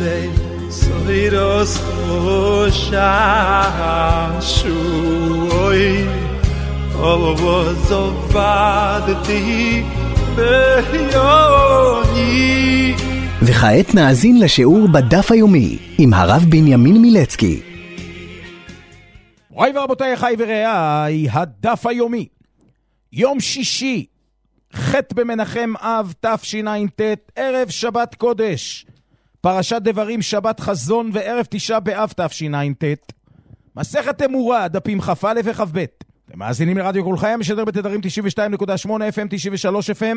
soiros shashui ovozovadti beyoni. וכעת נאזין לשיעור בדף היומי עם הרב בנימין מילצקי. מוריי ורבותיי, אחיי ורעיי, הדף היומי, יום שישי, ח' במנחם אב תשע"ט, ערב שבת קודש, פרשת דברים שבת חזון וערב תשעה באב תשע"ט, מסכת אמורה, דפים כ"א וכ"ב. אתם מאזינים לרדיו כל חי, משדר בתדרים 92.8 FM, 93 FM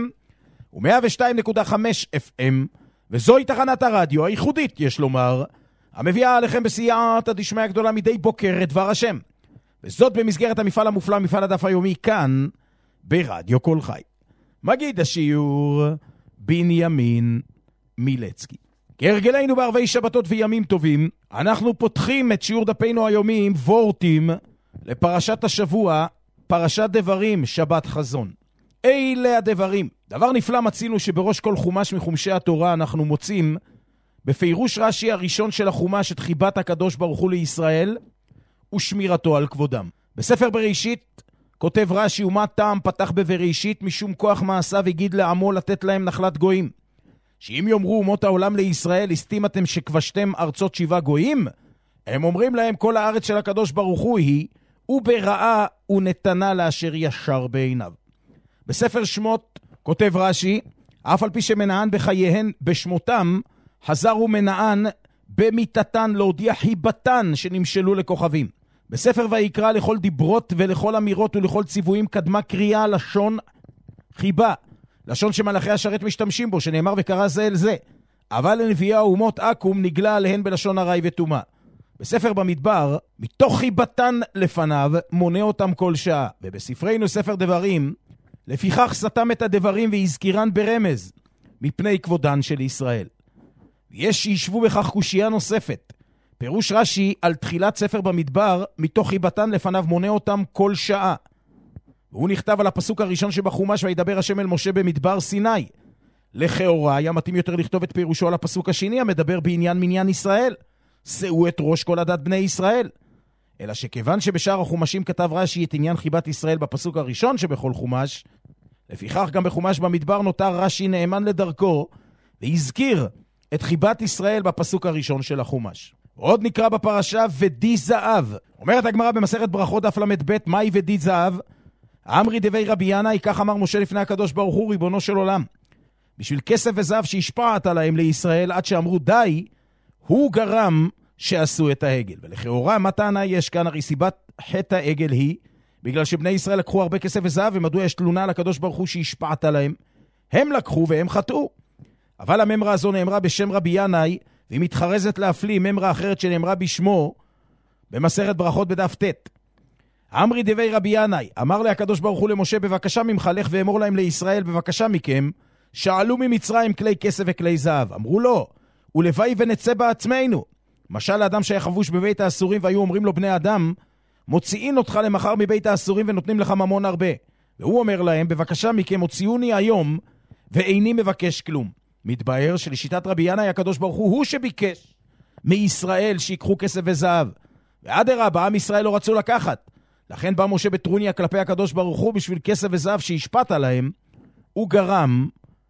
ו-102.5 FM, וזוהי תחנת הרדיו הייחודית, יש לומר, המביאה עליכם בסייעתא דשמיא גדולה מדי בוקר את דבר השם, וזאת במסגרת המפעל המופלא, מפעל הדף היומי, כאן ברדיו כל חי. מגיד השיעור בנימין מילצקי. כהרגלנו בערבי שבתות וימים טובים, אנחנו פותחים את שיעור דפינו היומי עם וורטים לפרשת השבוע, פרשת דברים שבת חזון. אלה הדברים. דבר נפלא מצינו שבראש כל חומש מחומשי התורה אנחנו מוצאים בפירוש רש"י הראשון של החומש את חיבת הקדוש ברוך הוא לישראל ושמירתו על כבודם. בספר בראשית כותב רש"י, ומה טעם פתח בבראשית? משום כוח מעשיו הגיד לעמו לתת להם נחלת גויים. שאם יאמרו אומות העולם לישראל, הסתימתם שכבשתם ארצות 7 גויים? הם אומרים להם, כל הארץ של הקדוש ברוך הוא היא, וברעה ונתנה לאשר ישר בעיניו. בספר שמות כותב רש"י, אף על פי שמנען בחייהן בשמותם, חזרו מנען במיתתן להודיע חיבתן שנמשלו לכוכבים. בספר ויקרא לכל דיברות ולכל אמירות ולכל ציוויים קדמה קריאה לשון חיבה, לשון שמלאכי השרת משתמשים בו, שנאמר וקרא זה אל זה, אבל לנביאי האומות אקום נגלה עליהן בלשון הרי וטומאה. בספר במדבר, מתוך חיבתן לפניו מונה אותם כל שעה. ובספרנו ספר דברים, לפיכך סתם את הדברים והזכירן ברמז מפני כבודן של ישראל. יש שישבו בכך קושייה נוספת. פירוש רש"י על תחילת ספר במדבר, מתוך חיבתן לפניו מונה אותם כל שעה. והוא נכתב על הפסוק הראשון שבחומש, וידבר השם אל משה במדבר סיני. לכאורה היה מתאים יותר לכתוב את פירושו על הפסוק השני המדבר בעניין מניין ישראל. שאו את ראש כל עדת בני ישראל. אלא שכיוון שבשאר החומשים כתב רש"י את עניין חיבת ישראל בפסוק הראשון שבכל חומש, לפיכך גם בחומש במדבר נותר רש"י נאמן לדרכו, והזכיר את חיבת ישראל בפסוק הראשון של החומש. עוד נקרא בפרשה ודי זהב. אומרת הגמרא במסכת ברכות דף ל"ב, מהי ודי זהב? אמרי דבי רבי ינאי, כך אמר משה לפני הקדוש ברוך הוא ריבונו של עולם, בשביל כסף וזהב שהשפעת עליהם לישראל עד שאמרו די, הוא גרם שעשו את העגל. ולכאורה מה טענה יש כאן? הרי סיבת חטא העגל היא בגלל שבני ישראל לקחו הרבה כסף וזהב, ומדוע יש תלונה לקדוש ברוך הוא שהשפעת עליהם? הם לקחו והם חטאו. אבל הממרה הזו נאמרה בשם רבי ינאי, והיא מתחרזת להפליא ממרה אחרת שנאמרה בשמו במסכת ברכות בדף ט'. אמרי דבי רבי ינאי, אמר להקדוש ברוך הוא למשה, בבקשה ממך לך ואמור להם לישראל, בבקשה מכם, שאלו ממצרים כלי כסף וכלי זהב. אמרו לו, ולוואי ונצא בעצמנו. משל האדם שהיה חבוש בבית האסורים, והיו אומרים לו בני אדם, מוציאים אותך למחר מבית האסורים ונותנים לך ממון הרבה. והוא אומר להם, בבקשה מכם, הוציאוני היום ואיני מבקש כלום. מתבהר שלשיטת רבי ינאי הקדוש ברוך הוא שביקש מישראל שיקחו כסף וזהב. ואדרבה, עם ישראל לא רצו לקחת. לכן בא משה בטרוניה כלפי הקדוש ברוך הוא בשביל כסף וזהב שהשפט עליהם, הוא גרם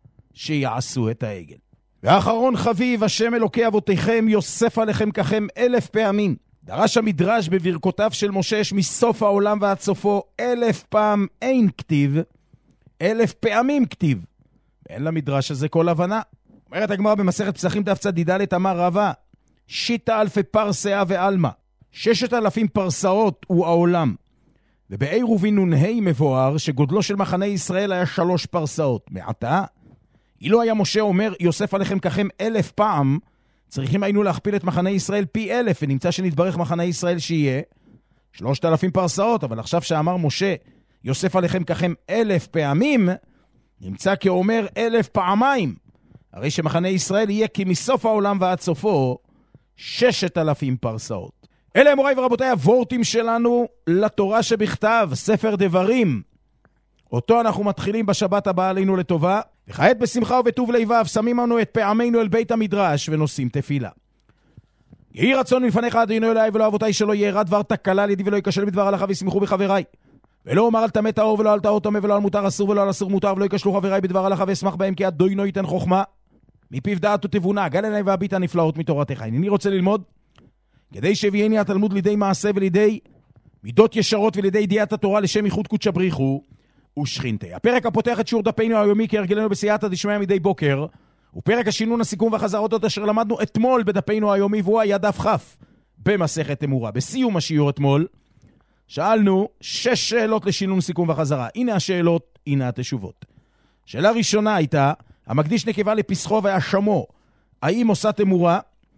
שיעשו את העגל. ואחרון חביב, השם אלוקי אבותיכם יוסף עליכם ככם 1000 פעמים. דרש המדרש בברכותיו של משה, יש מסוף העולם ועד סופו 1000 פעם אין כתיב, 1000 פעמים כתיב. ואין למדרש הזה כל הבנה. אומרת הגמרא במסכת פסחים דף צדידלת, אמר רבא, שיטה אלפי פרסאה ועלמה, 6,000 פרסאות הוא העולם. ובאי רובין נ"ה מבואר שגודלו של מחנה ישראל היה 3 פרסאות. מעתה, אילו היה משה אומר יוסף עליכם ככם 1000 פעם, צריכים היינו להכפיל את מחנה ישראל פי 1000, ונמצא שנתברך מחנה ישראל שיהיה 3,000 פרסאות. אבל עכשיו שאמר משה יוסף עליכם ככם 1000 פעמים, נמצא כאומר 1000 פעמיים. הרי שמחנה ישראל יהיה כי מסוף העולם ועד סופו 6,000 פרסאות. אלה מוריי ורבותיי הוורטים שלנו לתורה שבכתב, ספר דברים. אותו אנחנו מתחילים בשבת הבאה עלינו לטובה, וכעת בשמחה ובטוב לבב שמים לנו את פעמינו אל בית המדרש ונושאים תפילה. יהי רצון מלפניך אדוני אלוהי ולא אבותיי שלא ירא דבר תקלה לידי ולא ייכשל בדבר הלכה וישמחו בחבריי. ולא אומר על טמא טהור ולא על טהור טמא ולא על מותר אסור ולא על אסור מותר ולא ייכשלו חבריי בדבר הלכה ואשמח בהם כי אדוני ייתן חוכמה מפיו דעת ותבונה גל עיני והביט הנפלאות מתורתך. אני רוצה ללמוד כדי שהביאני התלמוד לידי מעשה ולידי מידות ישרות ולידי ידיעת התורה לשם ייחוד קודש בריחו ושכינתי. הפרק הפותח את שיעור דפנו היומי כהרגלנו בסייעתא דשמיא מדי בוקר הוא פרק השינון הסיכום והחזרות אשר למדנו אתמול בדפנו היומי והוא היה דף כ' במסכת אמורה. בסיום השיעור אתמול שאלנו 6 שאלות לשינון סיכום וחזרה. הנה השאלות, הנה התשובות. שאלה ראשונה הייתה, המקדיש נקבה לפסחו והיה שמו, האם עושה תמורה?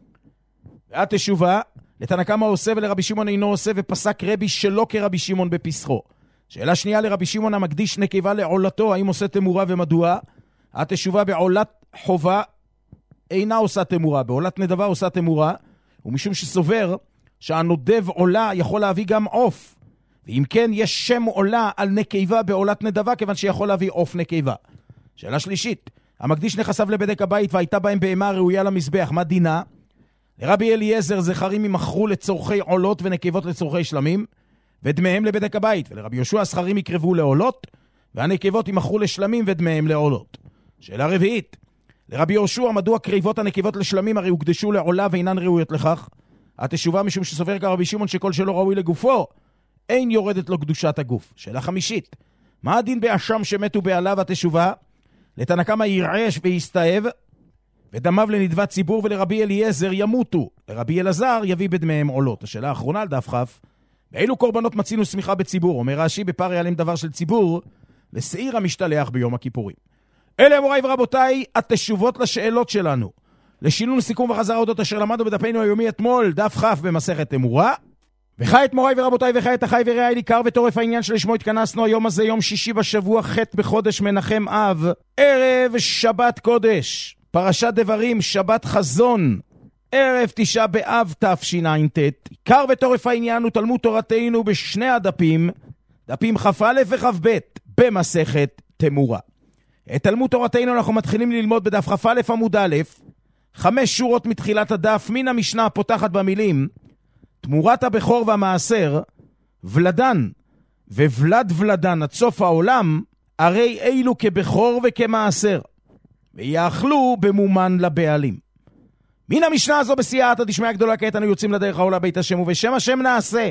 והתשובה, לתנא קמא עושה ולרבי שמעון אינו עושה ופסק רבי שלא כרבי שמעון בפסחו. שאלה שנייה, לרבי שמעון המקדיש נקבה לעולתו, האם עושה תמורה ומדוע? התשובה, בעולת חובה אינה עושה תמורה, בעולת נדבה עושה תמורה, ומשום שסובר שהנודב עולה יכול להביא גם עוף, ואם כן יש שם עולה על נקבה בעולת נדבה כיוון שיכול להביא עוף נקבה. שאלה שלישית, המקדיש נכסיו לבדק הבית והייתה בהם בהמה ראויה למזבח, מה דינה? לרבי אליעזר זכרים ימכרו לצורכי עולות ונקבות לצורכי שלמים ודמיהם לבדק הבית, ולרבי יהושע הזכרים יקרבו לעולות והנקבות ימכרו לשלמים ודמיהם לעולות. שאלה רביעית, לרבי יהושע מדוע קריבות הנקבות לשלמים הרי הוקדשו לעולה ואינן ראויות לכך? התשובה, משום שסובר כרבי שמעון שכל שלא ראוי לגופו אין יורדת לו קדושת הגוף. שאלה חמישית, מה הדין באשם שמתו בעליו? התשובה, לתנא קמא ירעש ויסתאב ודמיו לנדבת ציבור ולרבי אליעזר ימותו, לרבי אלעזר יביא בדמיהם עולות. השאלה האחרונה על דף כ', באילו קורבנות מצינו סמיכה בציבור? אומר רש"י, בפר יעלם דבר של ציבור לשעיר המשתלח ביום הכיפורים. אלה מוריי ורבותיי התשובות לשאלות שלנו לשינון סיכום וחזרה אודות אשר למדנו בדפנו היומי אתמול, דף כ' במסכת אמורה. וכעת מוריי ורבותיי וכעת אחי ורעי עיקר וטורף העניין שלשמו התכנסנו היום הזה, יום שישי בשבוע ח' בחודש מנחם אב, ערב שבת קודש, פרשת דברים, שבת חזון, ערב תשעה באב תשע"ט. עיקר וטורף העניין הוא תלמוד תורתנו בשני הדפים, דפים כ"א וכ"ב במסכת תמורה. את תלמוד תורתנו אנחנו מתחילים ללמוד בדף כ"א עמוד א', 5 שורות מתחילת הדף, מן המשנה הפותחת במילים תמורת הבכור והמעשר, ולדן וולד ולדן עד סוף העולם, הרי אילו כבכור וכמעשר, ויאכלו במומן לבעלים. מן המשנה הזו בסייעתא דשמיא גדולה כעת אנו יוצאים לדרך העולה בית השם ובשם השם נעשה.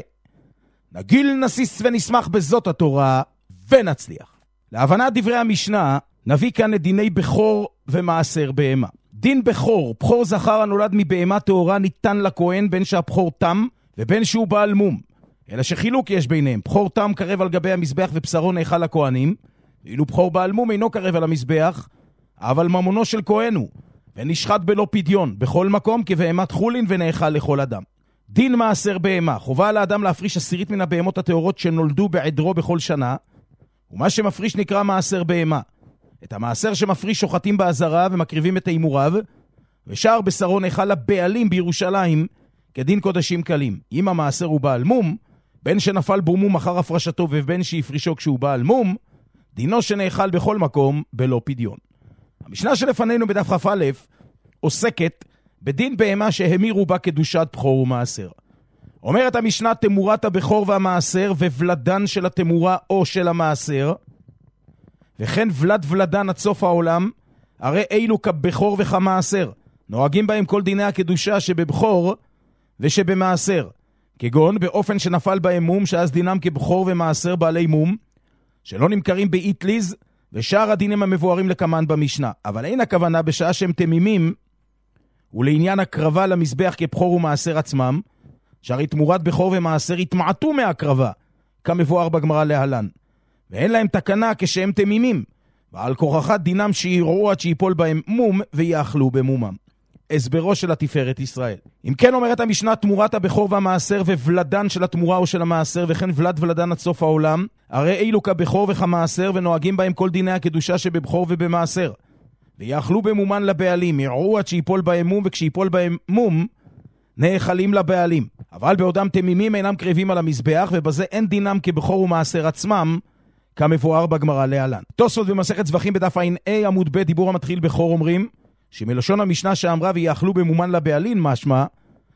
נגיל נסיס ונשמח בזאת התורה ונצליח. להבנת דברי המשנה נביא כאן את דיני בכור ומעשר בהמה. דין בכור, בכור זכר הנולד מבהמה טהורה ניתן לכהן בין שהבכור תם ובין שהוא בעל מום. אלא שחילוק יש ביניהם. בכור תם קרב על גבי המזבח ובשרו נאכל לכהנים, ואילו בכור בעל מום אינו קרב על המזבח, אבל ממונו של כהן הוא, ונשחט בלא פדיון, בכל מקום כבהמת חולין ונאכל לכל אדם. דין מעשר בהמה, חובה על האדם להפריש 10 מן הבהמות הטהורות שנולדו בעדרו בכל שנה, ומה שמפריש נקרא מעשר בהמה. את המעשר שמפריש שוחטים בעזרה ומקריבים את הימוריו, ושאר בשרו נאכל לבעלים בירושלים כדין קודשים קלים. אם המעשר הוא בעל מום, בין שנפל בו מום אחר הפרשתו ובין שיפרישו כשהוא בעל מום, דינו שנאכל בכל מקום בלא פדיון. המשנה שלפנינו בדף כ"א עוסקת בדין בהמה שהמירו בה קדושת בכור ומעשר. אומרת המשנה תמורת הבכור והמעשר וולדן של התמורה או של המעשר, וכן ולד ולדן עד סוף העולם, הרי אילו כבכור וכמעשר, נוהגים בהם כל דיני הקדושה שבבכור ושבמעשר, כגון באופן שנפל בהם מום, שאז דינם כבכור ומעשר בעלי מום, שלא נמכרים באיטליז, ושאר הדינים המבוארים לכמן במשנה. אבל אין הכוונה בשעה שהם תמימים, ולעניין הקרבה למזבח כבכור ומעשר עצמם, שהרי תמורת בכור ומעשר התמעטו מהקרבה, כמבואר בגמרא להלן. ואין להם תקנה כשהם תמימים, ועל כורחת דינם שיראו עד שיפול בהם מום ויאכלו במומם. הסברו של התפארת ישראל. אם כן אומרת המשנה תמורת הבכור והמעשר וולדן של התמורה או של המעשר, וכן ולד ולדן עד סוף העולם, הרי אילו כבכור וכמעשר ונוהגים בהם כל דיני הקדושה שבבכור ובמעשר, ויאכלו במומן לבעלים, יראו עד שיפול בהם מום, וכשיפול בהם מום נאכלים לבעלים. אבל בעודם תמימים אינם קרבים על המזבח, ובזה אין דינם כבכור ומעשר עצמם, כמבואר בגמרא להלן. תוספות במסכת זבחים בדף ע"א עמוד ב' דיבור המתחיל בכור אומרים שמלשון המשנה שאמרה ויאכלו במומן לבעלים משמע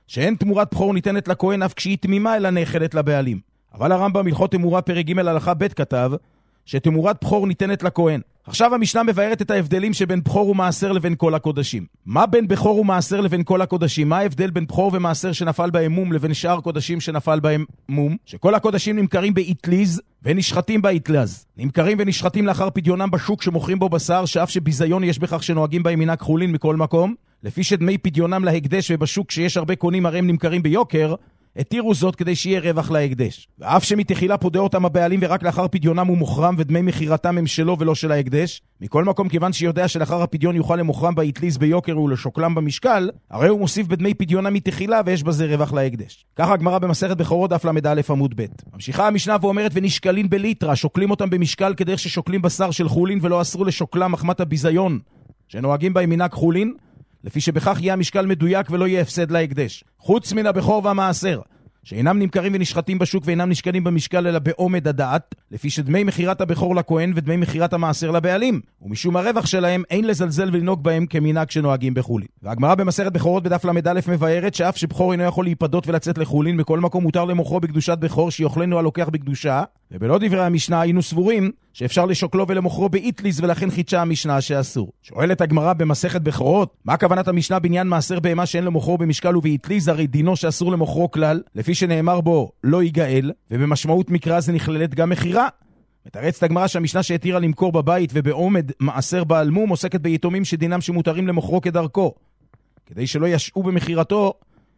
שאין תמורת בכור ניתנת לכהן אף כשהיא תמימה אלא נאכלת לבעלים. אבל הרמב"ם הלכות תמורה פרק ג' הלכה ב' כתב שתמורת בכור ניתנת לכהן. עכשיו המשנה מבארת את ההבדלים שבין בכור ומעשר לבין כל הקודשים. מה בין בכור ומעשר לבין כל הקודשים? מה ההבדל בין בכור ומעשר שנפל בהם מום לבין שאר קודשים שנפל בהם מום? שכל הקודשים נמכרים באטליז ונשחטים באטלז. נמכרים ונשחטים לאחר פדיונם בשוק שמוכרים בו בשר, שאף שביזיון יש בכך שנוהגים בהם מנהג חולין מכל מקום. לפי שדמי פדיונם להקדש ובשוק שיש הרבה קונים הרי הם נמכרים ביוקר, התירו זאת כדי שיהיה רווח להקדש. ואף שמתחילה פודה אותם הבעלים ורק לאחר פדיונם הוא מוכרם ודמי מחירתם הם שלו ולא של ההקדש, מכל מקום כיוון שיודע שלאחר הפדיון יוכל למוכרם באטליז ביוקר ולשוקלם במשקל, הרי הוא מוסיף בדמי פדיונם מתחילה ויש בזה רווח להקדש. ככה הגמרא במסכת בכורות דף ל"א עמוד ב'. ממשיכה המשנה ואומרת ונשקלין בליטרה, שוקלים אותם במשקל כדרך ששוקלים בשר של חולין ולא אסרו לשוקלם מחמת הביזיון שנוהגים בהם מנהג חולין, לפי שבכך יהיה המשקל מדויק ולא יהיה הפסד להקדש. חוץ מן הבכור והמעשר, שאינם נמכרים ונשחטים בשוק ואינם נשקלים במשקל אלא בעומד הדעת, לפי שדמי מחירת הבכור לכהן ודמי מחירת המעשר לבעלים, ומשום הרווח שלהם אין לזלזל ולנהוג בהם כמנהג שנוהגים בחולין. והגמרא במסכת בכורות בדף ל"א מבארת שאף שבכור אינו יכול להיפדות ולצאת לחולין, בכל מקום מותר למוכרו בקדושת בכור שיוכלנו הלוקח בקדושה, ובלא דברי המשנה היינו סבורים שאפשר לשוקלו ולמוכרו באטליז, ולכן חידשה המשנה שאסור. שואלת הגמרא במסכת בכורות, מה כוונת המשנה בעניין מעשר בהמה שאין למוכרו במשקל ובאטליז? הרי דינו שאסור למוכרו כלל, לפי שנאמר בו לא ייגאל, ובמשמעות מקרא זה נכללת גם מחירה. מתרצת הגמרא שהמשנה שהתירה למכור בבית ובעומד מעשר בעל מום עוסקת ביתומים שדינם שמותרים למוכרו כדרכו, כדי שלא ישעו במחירתו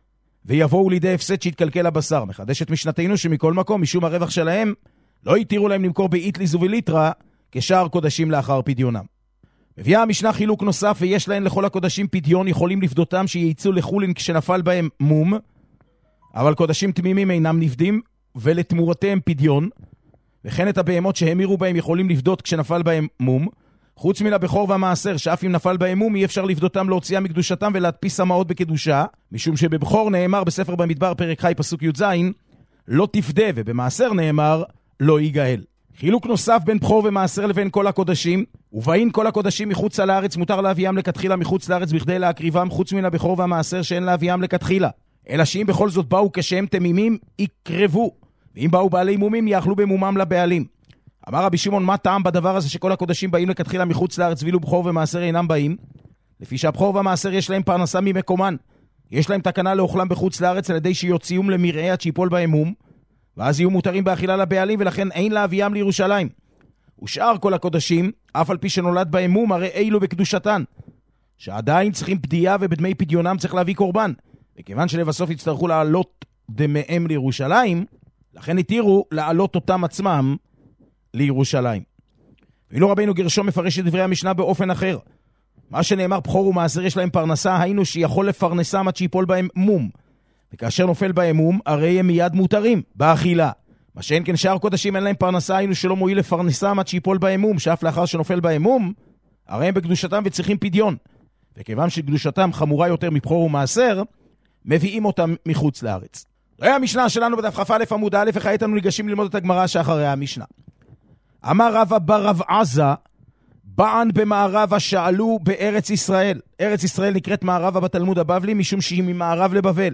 ויבואו לידי הפסד שיתקלקל הבשר. מחדשת משנתנו שמכל מקום משום הרווח שלהם לא התירו להם למכור באטליז ובליטרה כשאר קודשים לאחר פדיונם. מביאה המשנה חילוק נוסף, ויש להן לכל הקודשים פדיון, יכולים לפדותם שייצאו לחולין כשנפל בהם מום, אבל קודשים תמימים אינם נפדים ולתמורתיהם פדיון, וכן את הבהמות שהמירו בהם יכולים לפדות כשנפל בהם מום, חוץ מן הבכור והמעשר שאף אם נפל בהם מום אי אפשר לפדותם להוציאה מקדושתם ולהדפיס המעות בקדושה, משום שבבכור נאמר בספר במדבר פרק חי פסוק י"ז לא תפדה, ובמעשר נאמר לא ייגאל. חילוק נוסף בין בכור ומעשר לבין כל הקודשים, ובאין כל הקודשים מחוץ לארץ מותר להביאם לכתחילה מחוץ לארץ בכדי להקריבם, חוץ מן הבכור והמעשר שאין להביאם לכתחילה, אלא שאם בכל זאת באו כשהם תמימים יקרבו, ואם באו בעלי מומים יאכלו במומם לבעלים. אמר רבי שמעון, מה טעם בדבר הזה שכל הקודשים באים לכתחילה מחוץ לארץ ואילו בכור ומעשר אינם באים? לפי שהבכור והמעשר יש להם פרנסה ממקומן, יש להם תקנה לאוכלם בחוץ לארץ על ידי שיוציאום למרעה עד שיפול בהם מום, ואז יהיו מותרים באכילה לבעלים, ולכן אין להביאם לירושלים. ושאר כל הקודשים, אף על פי שנולד בהם מום, הרי אילו בקדושתן, שעדיין צריכים פדיעה ובדמי פדיונם צריך להביא קורבן, וכיוון שלבסוף יצטרכו לעלות דמיהם לירושלים, לכן התירו לעלות אותם עצמם לירושלים. ואילו רבינו גרשום מפרש את דברי המשנה באופן אחר. מה שנאמר בכור ומעשר יש להם פרנסה, היינו שיכול לפרנסם עד שיפול בהם מום, וכאשר נופל בהם מום, הרי הם מיד מותרים באכילה. מה שאין כן שאר קודשים אין להם פרנסה, היינו שלא מועיל לפרנסם עד שיפול בהם מום, שאף לאחר שנופל בהם מום, הרי הם בקדושתם וצריכים פדיון. וכיוון שקדושתם חמורה יותר מבכור ומעשר, מביאים אותם מחוץ לארץ. ראה המשנה שלנו בדף כ"א עמוד א', וכעת אנו ניגשים ללמוד את הגמרא שאחרי המשנה. אמר רבא בר רב עזה, בען במערבה שאלו בארץ ישראל. ארץ ישראל נקראת מערבה בתלמוד הבבלי, משום שהיא ממערב לבבל.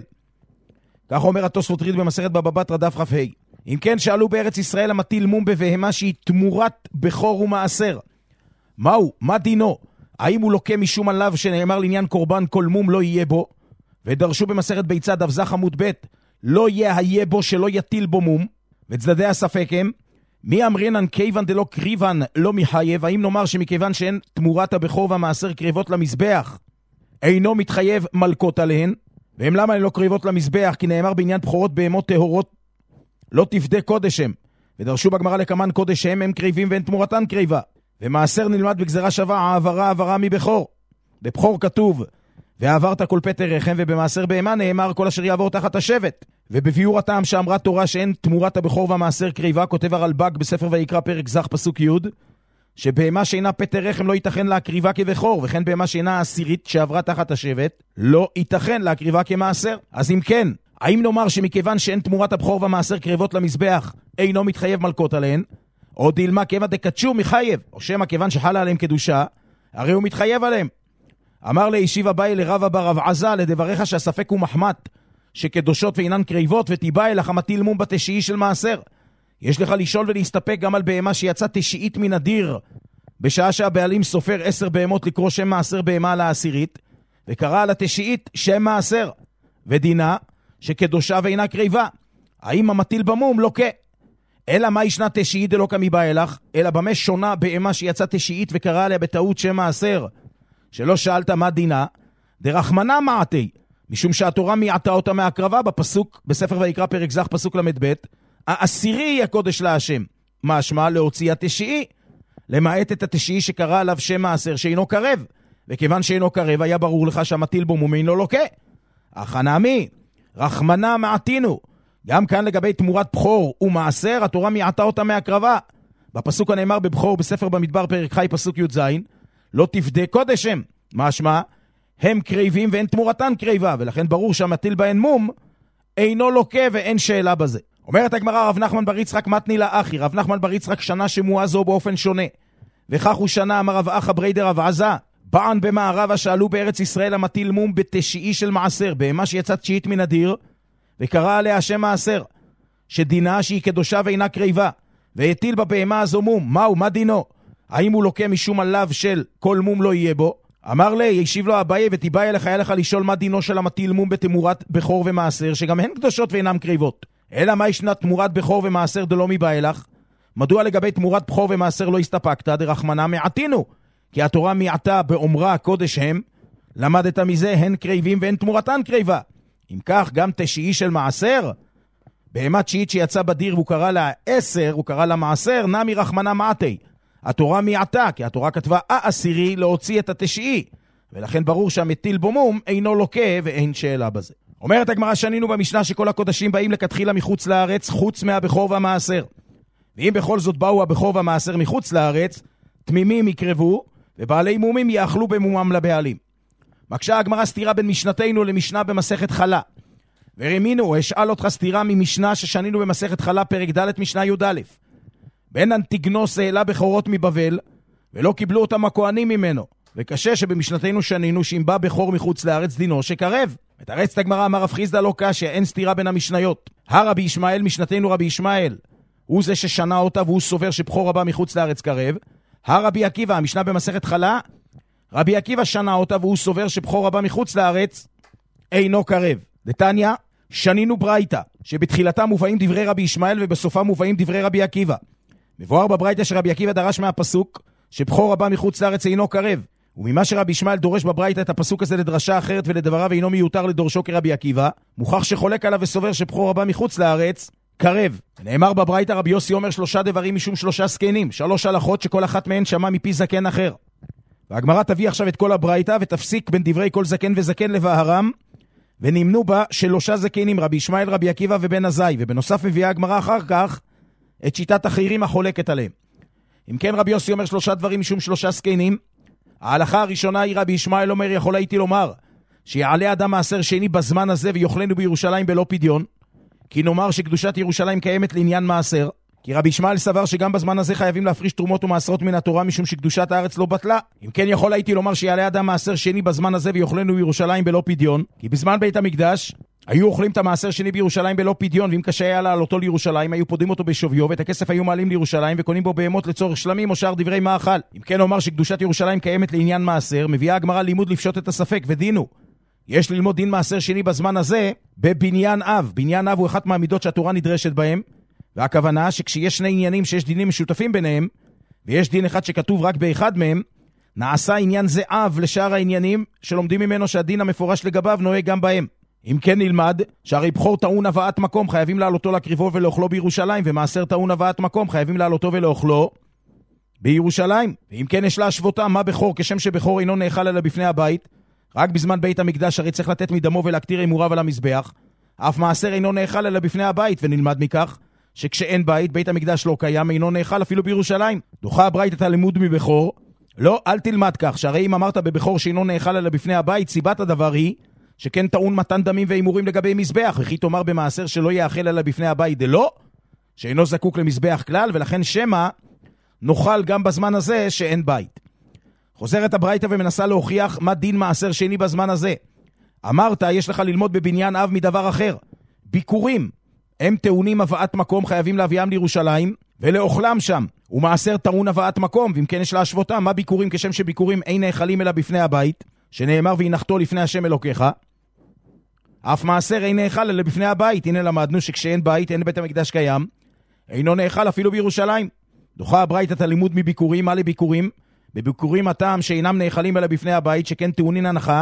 כך אומר התוספות ריד במסכת בבא בתרא דף כ"ה. אם כן שאלו בארץ ישראל המטיל מום בבהמה שהיא תמורת בכור ומעשר. מהו? מה דינו? האם הוא לוקה משום עליו שנאמר לעניין קורבן כל מום לא יהיה בו? ודרשו במסכת ביצה דף ז עמוד ב' לא יהיה בו שלא יטיל בו מום. וצדדי הספק הם מי אמרינן כיוון דלא קריבן לא מחייב? האם נאמר שמכיוון שאין תמורת הבכור והמעשר קריבות למזבח אינו מתחייב מלכות עליהן? והם למה הן לא קריבות למזבח? כי נאמר בעניין בכורות בהמות טהורות לא תפדה קודש הם, ודרשו בגמרא לקמן קודש הם קריבים ואין תמורתן קריבה. ומעשר נלמד בגזרה שווה העברה מבכור. בבכור כתוב ועברת כל פטר רחם, ובמעשר בהמה נאמר כל אשר יעבור תחת השבט. ובביאור הטעם שאמרה תורה שאין תמורת הבכור והמעשר קריבה, כותב הרלב"ג בספר ויקרא פרק ז' פסוק י' שבהמה שאינה פטר רחם לא ייתכן להקריבה כבכור, וכן בהמה שאינה עשירית שעברה תחת השבט לא ייתכן להקריבה כמעשר. אז אם כן, האם נאמר שמכיוון שאין תמורת הבכור והמעשר קריבות למזבח אינו מתחייב מלכות עליהן, או דילמה כיוון דקדשו מחייב, או שמה כיוון שחלה עליהם קדושה הרי הוא מתחייב עליהם? אמר לישיב אביי לרבא בר רב עזה, לדבריך שהספק הוא מחמת שקדושות ואינן קריבות, ותיבא אלך המטיל מום בתשיעי של מעשר. יש לך לשאול ולהסתפק גם על בהמה שיצא תשיעית מן הדיר, בשעה שהבעלים סופר 10 בהמות לקרוא שם מעשר בהמה על העשירית, וקרא על התשיעית שם מעשר, ודינה שקדושה ואינה קריבה. האם המטיל במום לוקה? אלא מה ישנה תשיעית דלא כמיבא אלך, אלא במה שונה בהמה שיצא תשיעית וקרא עליה בטעות שם מעשר, שלא שאלת מה דינה, דרחמנה מעתי, משום שהתורה מיעטה אותה מהקרבה בפסוק, בספר ויקרא פרק ז' פסוק למד ב', העשירי הקודש להשם, משמע להוציא התשיעי, למעט את התשיעי שקרא עליו שם מעשר שאינו קרב, וכיוון שאינו קרב היה ברור לך שהמטיל בו מום אינו לוקה. החנמי, רחמנה מעטינו, גם כאן לגבי תמורת בחור ומעשר, התורה מיעטה אותה מהקרבה. בפסוק הנאמר בבחור בספר במדבר פרק חי פסוק י"ז, לא תפדה קודש הם, משמע, הם קריבים ואין תמורתן קריבה, ולכן ברור שהמטיל בהן מום אינו לוקה ואין שאלה בזה. אומרת הגמרא, רב נחמן בר יצחק מתני לאחי, רב נחמן בר יצחק שנה שמועה זו באופן שונה, וכך הוא שנה אמר רב אחא בריידר רב עזה, בען במערבה שעלו בארץ ישראל המטיל מום בתשיעי של מעשר, בהמה שיצא תשיעית מן הדיר, וקרא עליה שם מעשר, שדינה שהיא קדושה ואינה קריבה, והטיל בבהמה הזו מום. מהו? מה דינו? האם הוא לוקה משום עליו של כל מום לא יהיה בו? אמר לי, ישיב לו אביי, ותיבא אליך היה לך לשאול מה דינו של המטיל מום בתמורת בכור ומעשר, שגם הן קדושות ואינן קריבות. אלא מה ישנה תמורת בכור ומעשר דלא מיבא אלך? מדוע לגבי תמורת בכור ומעשר לא הסתפקת? דרחמנה מעטינו, כי התורה מיעטה באומרה קודש הם, למדת מזה הן קריבים והן תמורתן קריבה. אם כך גם תשיעי של מעשר, בהמה תשיעית שיצא בדיר והוא קרא לה 10, הוא קרא לה מעשר, נמי רחמנה מעטי. התורה מיעטה, כי התורה כתבה העשירי להוציא את התשיעי, ולכן ברור שהמטיל בו מום אינו לוקה ואין שאלה בזה. אומרת הגמרא, שנינו במשנה שכל הקודשים באים לכתחילה מחוץ לארץ, חוץ מהבכור והמעשר. ואם בכל זאת באו הבכור והמעשר מחוץ לארץ, תמימים יקרבו, ובעלי מומים יאכלו במומם לבעלים. מקשה הגמרא סתירה בין משנתנו למשנה במסכת חלה. ורמינו, אשאל אותך סתירה ממשנה ששנינו במסכת חלה פרק ד' משנה י"א. בן אנטיגנוס העלה בכורות מבבל, ולא קיבלו אותם הכהנים ממנו. וקשה שבמשנתנו שנינו שאם בא בכור מחוץ לארץ דינו שקרב. מתרצת הגמרא, אמר רב חיסדא לא קשיא, אין סתירה בין המשניות. הרבי ישמעאל, משנתנו רבי ישמעאל, הוא זה ששנה אותה והוא סובר שבכור הבא מחוץ לארץ קרב. הרבי עקיבא, המשנה במסכת חלה, רבי עקיבא שנה אותה והוא סובר שבכור הבא מחוץ לארץ אינו קרב. דתניא, שנינו ברייתא, שבתחילתה מובאים דברי רבי ישמעאל ובסופה מובאים דברי רבי עקיבא. מבואר בברייתא שרבי עקיבא דרש מהפסוק שבכור הבא מחוץ לארץ אינו קרב, וממה שרבי ישמעאל דורש בברייתא את הפסוק הזה לדרשה אחרת ולדבריו אינו מיותר לדורשו כרבי עקיבא, מוכח שחולק עליו וסובר שבכור הבא מחוץ לארץ קרב. נאמר בברייתא, רבי יוסי אומר 3 דברים משום 3 זקנים, 3 הלכות שכל אחת מהן שמע מפי זקן אחר. והגמרא תביא עכשיו את כל הברייתא ותפסיק בין דברי כל זקן וזקן לבארם, ונמנו בה 3 זקנים, רבי ישמעאל, רבי עקיבא ובן עזאי, ובנוסף מביאה הגמרא אחר כך את שיטת אחרים החולקת עליהם. אם כן רבי יוסי אומר 3 דברים משום 3 זקנים, ההלכה הראשונה היא רבי ישמעאל אומר, יכול הייתי לומר שיעלה אדם מעשר שני בזמן הזה ויוכלנו בירושלים בלא פדיון, כי נאמר שקדושת ירושלים קיימת לעניין מעשר, כי רבי ישמעאל סבר שגם בזמן הזה חייבים להפריש תרומות ומעשרות מן התורה משום שקדושת הארץ לא בטלה. אם כן יכול הייתי לומר שיעלה אדם מעשר שני בזמן הזה ויוכלנו בירושלים בלא פדיון, כי בזמן בית המקדש היו אוכלים את המעשר שני בירושלים בלא פדיון, ואם קשה היה לעלותו לירושלים היו פודים אותו בשוויו, ואת הכסף היו מעלים לירושלים וקונים בו בהמות לצורך שלמים או שאר דברי מאכל. אם כן אומר שקדושת ירושלים קיימת לעניין מעשר, מביאה הגמרא לימוד לפשוט את הספק, ודינו יש ללמוד דין מעשר שני בזמן הזה בבניין אב. בניין אב הוא אחת מהמידות שהתורה נדרשת בהם, והכוונה שכשיש 2 עניינים שיש דינים משותפים ביניהם, ויש דין אחד שכתוב רק באחד מהם, נעשה עניין זה אב לשאר העניינים שלומדים ממנו שהדין המפורש לגביו נוהג גם בהם. אם כן נלמד שהרי בכור טעון הבאת מקום חייבים לעלותו לקריבו ולאוכלו בירושלים, ומעשר טעון הבאת מקום חייבים לעלותו ולאוכלו בירושלים. ואם כן יש להשוותה, מה בכור כשם שבכור אינו נאכל אלא בפני הבית, רק בזמן בית המקדש הרי צריך לתת מדמו ולהקטיר הימוריו על המזבח, אף מעשר אינו נאכל אלא בפני הבית, ונלמד מכך שכשאין בית, בית המקדש לא קיים, אינו נאכל אפילו בירושלים. דוחה הברייתא את הלימוד מבכור, לא, אל תלמד כך, שהרי אם אמרת בבכור שאינו נאכל אלא בפני הבית, סיבת הדבר היא שכן טעון מתן דמים ואימורים לגבי מזבח, וכי תאמר במעשר שלא יאכל אלא בפני הבית דלא, שאינו זקוק למזבח כלל, ולכן שמה נאכל גם בזמן הזה שאין בית. חוזרת הברייתא ומנסה להוכיח מה דין מעשר שני בזמן הזה. אמרת, יש לך ללמוד בבניין אב מדבר אחר. ביקורים, הם טעונים הבאת מקום, חייבים להביאם לירושלים, ולאוכלם שם. ומעשר טעון הבאת מקום, ואם כן יש להשוותם, מה ביקורים כשם שביקורים אין נאכלים אלא בפני הבית, שנאמר והנחתו לפני השם אלוקיך. אף מעשר אין נאכל אלא בפני הבית. הנה למדנו שכשאין בית, אין בית המקדש קיים, אינו נאכל אפילו בירושלים. דוחה הברייתא את הלימוד מביקורים. מה לביקורים? בביקורים הטעם שאינם נאכלים אלא בפני הבית, שכן טעונין הנחה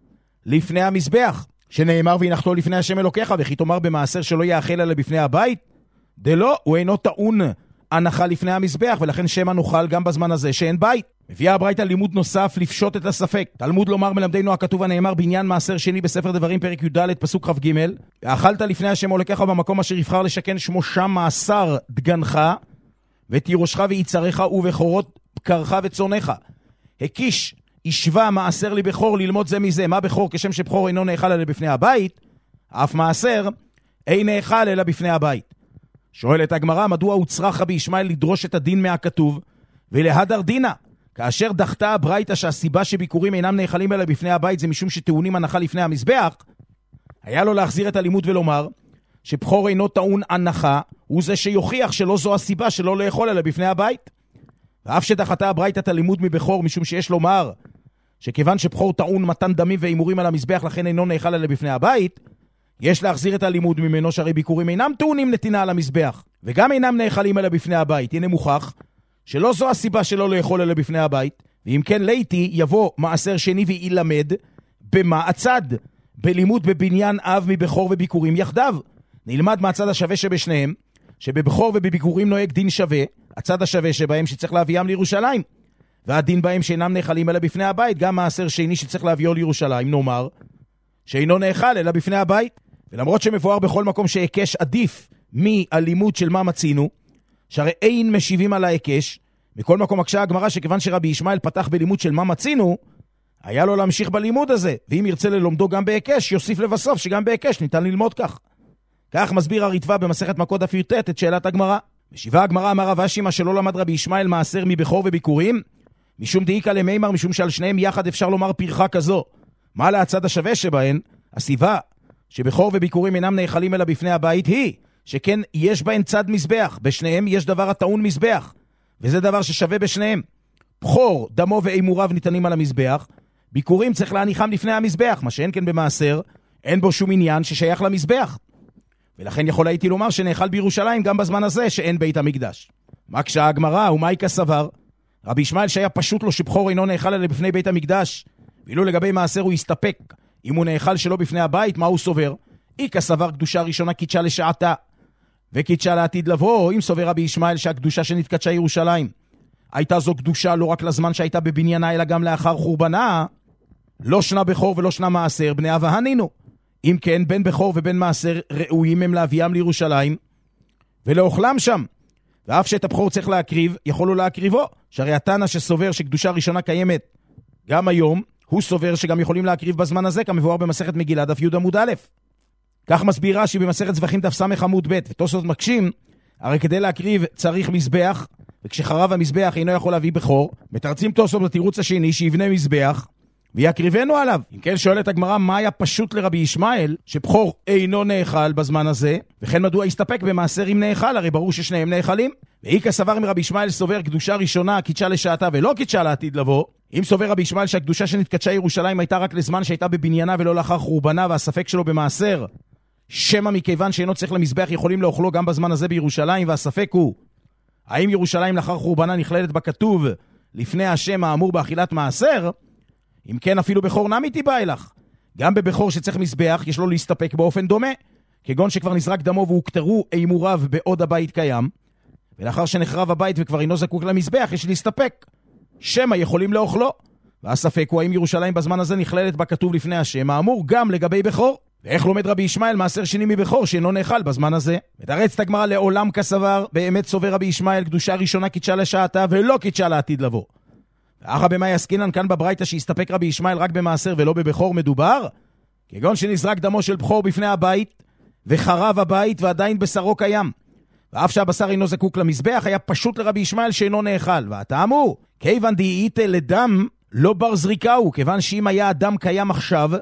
לפני המזבח, שנאמר והנחתו לפני השם אלוקיך, וכי תאמר במעשר שלא יאכל אלא בפני הבית, דלא, הוא אינו טעון הנחה לפני המזבח, ולכן שמא נאכל גם בזמן הזה שאין בית. מביאה הברייתא לימוד נוסף לפשוט את הספק. תלמוד לומר מלמדנו הכתוב הנאמר בעניין מעשר שני בספר דברים פרק י"ד פסוק כ"ג, ואכלת לפני השם אלוקיך במקום אשר יבחר לשכן שמו שם מעשר דגנך ותירושך ויצריך ובכורות בקרך וצונך. הקיש ישבה מעשר לבכור ללמוד זה מזה. מה בכור? כשם שבכור אינו נאכל אלא בפני הבית, אף מעשר אין נאכל אלא בפני הבית. שואלת הגמרא, מדוע הוצרך רבי ישמעאל לדרוש את הדין מהכתוב ולהדר דינה, כאשר דחתה הברייתא שהסיבה שביקורים אינם נאכלים אלא בפני הבית זה משום שטעונים הנחה לפני המזבח? היה לו להחזיר את הלימוד ולומר שבכור אינו טעון הנחה, הוא זה שיוכיח שלא זו הסיבה שלא לאכול אלא בפני הבית. ואף שדחתה הברייתא את הלימוד מבכור משום שיש לומר שכיוון שבכור טעון מתן דמים ואימורים על המזבח לכן אינו נאכל אלא בפני הבית, יש להחזיר את הלימוד ממנו שהרי ביקורים אינם טעונים נתינה על המזבח וגם אינם נאכלים אלא בפני הבית. הנה מוכח שלא זו הסיבה שלא לאכול אלא בפני הבית, ואם כן ליתי יבוא מעשר שני וילמד במה הצד? בלימוד בבניין אב מבכור וביקורים יחדיו. נלמד מהצד השווה שבשניהם, שבבכור ובביקורים נוהג דין שווה, הצד השווה שבהם שצריך להביאם לירושלים, והדין בהם שאינם נאכלים אלא בפני הבית, גם מעשר שני שצריך להביאו לירושלים, נאמר שאינו נאכל אלא בפני הבית. ולמרות שמבואר בכל מקום שהיקש עדיף מהלימוד של מה מצינו, שהרי אין משיבים על ההיקש, מכל מקום מקשה הגמרא שכיוון שרבי ישמעאל פתח בלימוד של מה מצינו, היה לו להמשיך בלימוד הזה, ואם ירצה ללומדו גם בהיקש, יוסיף לבסוף שגם בהיקש ניתן ללמוד כך. כך מסביר הרטב"א במסכת מכות דף י"ט את שאלת הגמרא. משיבה הגמרא, אמר רב אשי, מה שלא למד רבי ישמעאל מעשר מבכור וביקורים, משום דאיקה למימר, משום שעל שניהם יחד אפשר לומר פרחה כזו. מה להצד השווה שבהן? הסיבה שבכור וביקורים אינם נאכלים אלא בפני הבית היא שכן יש בהן צד מזבח, בשניהם יש דבר הטעון מזבח, וזה דבר ששווה בשניהם. בכור, דמו ואימוריו ניתנים על המזבח, ביקורים צריך להניחם לפני המזבח, מה שאין כן במעשר, אין בו שום עניין ששייך למזבח. ולכן יכול הייתי לומר שנאכל בירושלים גם בזמן הזה שאין בית המקדש. מה קשה הגמרא? ומייקה סבר? רבי ישמעאל שהיה פשוט לו שבכור אינו נאכל אלא בפני בית המקדש, ואילו לגבי מעשר הוא יסתפק. אם הוא נאכל שלא בפני הבית, מה הוא סובר? איקה סבר קדושה ראשונה קידשה לשעתה וקידשה לעתיד לבוא. אם סובר רבי ישמעאל שהקדושה שנתקדשה ירושלים הייתה זו קדושה לא רק לזמן שהייתה בבניינה אלא גם לאחר חורבנה, לא שנה בכור ולא שנה מעשר בני אב הנינו. אם כן, בין בכור ובין מעשר ראויים הם להביאם לירושלים ולאוכלם שם. ואף שאת הבכור צריך להקריב, יכול לו להקריבו, שהרי התנא שסובר שקדושה ראשונה קיימת גם היום, הוא סובר שגם יכולים להקריב בזמן הזה, כמבואר במסכת מגילה דף י' עמוד א'. כך מסביר רש"י במסכת זבחים דף ס' עמוד ב', ותוספות מקשים, הרי כדי להקריב צריך מזבח, וכשחרב המזבח אינו יכול להביא בכור, מתרצים תוספות בתירוץ השני שיבנה מזבח ויקריבנו עליו. אם כן, שואלת הגמרא, מה היה פשוט לרבי ישמעאל שבכור אינו נאכל בזמן הזה, וכן מדוע הסתפק במעשר אם נאכל? הרי ברור ששניהם נאכלים. ואיקה סבר אם רבי ישמעאל סובר קדושה ראשונה קידשה לשעתה ולא קידשה לעתיד לבוא, אם סובר רבי ישמעאל שהקדושה שנתקדשה ירושלים הייתה רק לזמן שהייתה בבניינה ולא לאחר חורבנה, והספק שלו במעשר שמא מכיוון שאינו צריך למזבח יכולים לאוכלו גם בזמן הזה בירושלים, והספק הוא האם ירושלים לאחר חורבנה נכללת בכתוב לפני השם האמור באכילת מעשר, אם כן אפילו בכור נמי תיבא אלך. גם בבכור שצריך מזבח יש לו להסתפק באופן דומה, כגון שכבר נזרק דמו והוקטרו אימוריו בעוד הבית קיים, ולאחר שנחרב הבית וכבר אינו זקוק למזבח יש להסתפק שמא יכולים לאוכלו, והספק הוא האם ירושלים בזמן הזה נכללת בכתוב לפני השם האמור גם לגבי בכור. ואיך לומד רבי ישמעאל מעשר שני מבכור שאינו נאכל בזמן הזה? מתרץ את הגמרא, לעולם כסבר, באמת סובר רבי ישמעאל קדושה ראשונה קידשה לשעתה ולא קידשה לעתיד לבוא. ואחר במה יסקינן כאן בברייתא שהסתפק רבי ישמעאל רק במעשר ולא בבכור מדובר? כגון שנזרק דמו של בכור בפני הבית וחרב הבית ועדיין בשרו קיים, ואף שהבשר אינו זקוק למזבח, היה פשוט לרבי ישמעאל שאינו נאכל. והטעם הוא כיוון דאיתה לדם לא בר זריקה הוא, כיוון שאם היה הדם קיים עכשיו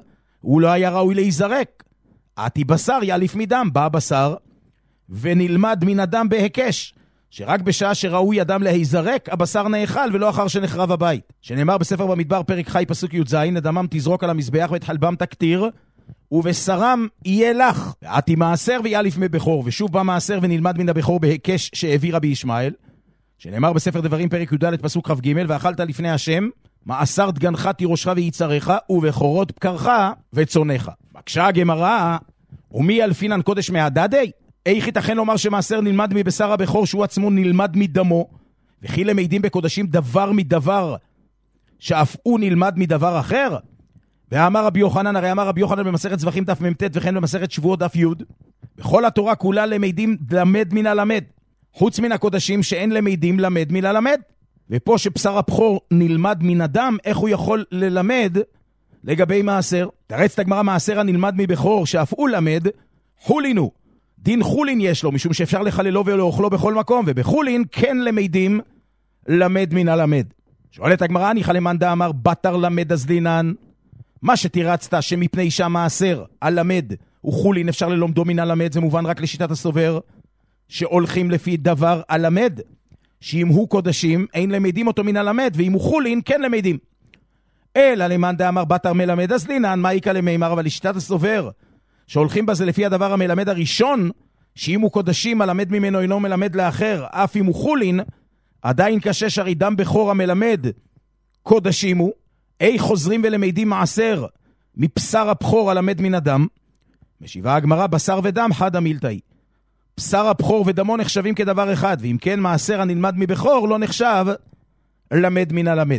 הוא לא היה ראוי להיזרק. עתי בשר יאליף מדם, בא בשר, ונלמד מן הדם בהיקש, שרק בשעה שראוי אדם להיזרק, הבשר נאכל ולא אחר שנחרב הבית. שנאמר בספר במדבר פרק חי פסוק י"ז, דמם תזרוק על המזבח ואת חלבם תקטיר, ובשרם יהיה לך. ועתי מעשר ויאליף מבכור, ושוב בא מעשר ונלמד מן הבכור בהיקש שהביא רבי ישמעאל, שנאמר בספר דברים פרק י"ד פסוק כ"ג, ואכלת לפני השם מעשר דגנך תירושך ויצריך, ובכורות בקרך וצונך. בקשה הגמרא, ומי ילפינן קודש מהדדי? איך ייתכן לומר שמעשר נלמד מבשר הבכור שהוא עצמו נלמד מדמו, וכי למעידים בקודשים דבר מדבר שאף הוא נלמד מדבר אחר? ואמר רבי יוחנן, הרי אמר רבי יוחנן במסכת זבחים דף מ"ט וכן במסכת שבועות דף י', בכל התורה כולה למעידים למד מן הלמד, חוץ מן הקודשים שאין למעידים למד מן הלמד. ופה שבשר הבכור נלמד מן הדם, איך הוא יכול ללמד לגבי מעשר? תרץ את הגמרא, מעשר הנלמד מבכור שאף הוא למד, חולינו, דין חולין יש לו, משום שאפשר לחללו ולאוכלו בכל מקום, ובחולין כן למעידים למד מן הלמד. שואלת הגמרא, ניחא למאן דאמר בתר למד אז דינן, מה שתירצת שמפני שהמעשר הלמד הוא חולין אפשר ללומדו מן הלמד, זה מובן רק לשיטת הסובר שהולכים לפי דבר הלמד, שאם הוא קודשים אין למדים אותו מן הלמד, ואם הוא חולין כן למדים. אלא למאן דאמר בתר מלמד אז דינן, מה יקא למימר? אבל לשיטת הסובר שהולכים בזה לפי הדבר המלמד הראשון, שאם הוא קודשים הלמד ממנו אינו מלמד לאחר, אף אם הוא חולין, עדיין קשה שהרי דם בכור המלמד קודשים הוא, אי חוזרים ולמדים מעשר מבשר הבכור הלמד מן הדם. משיבה הגמרא, בשר ודם חד המילתאי, בשר הבכור ודמו נחשבים כדבר אחד, ואם כן מעשר הנלמד מבכור לא נחשב למד מן הלמד.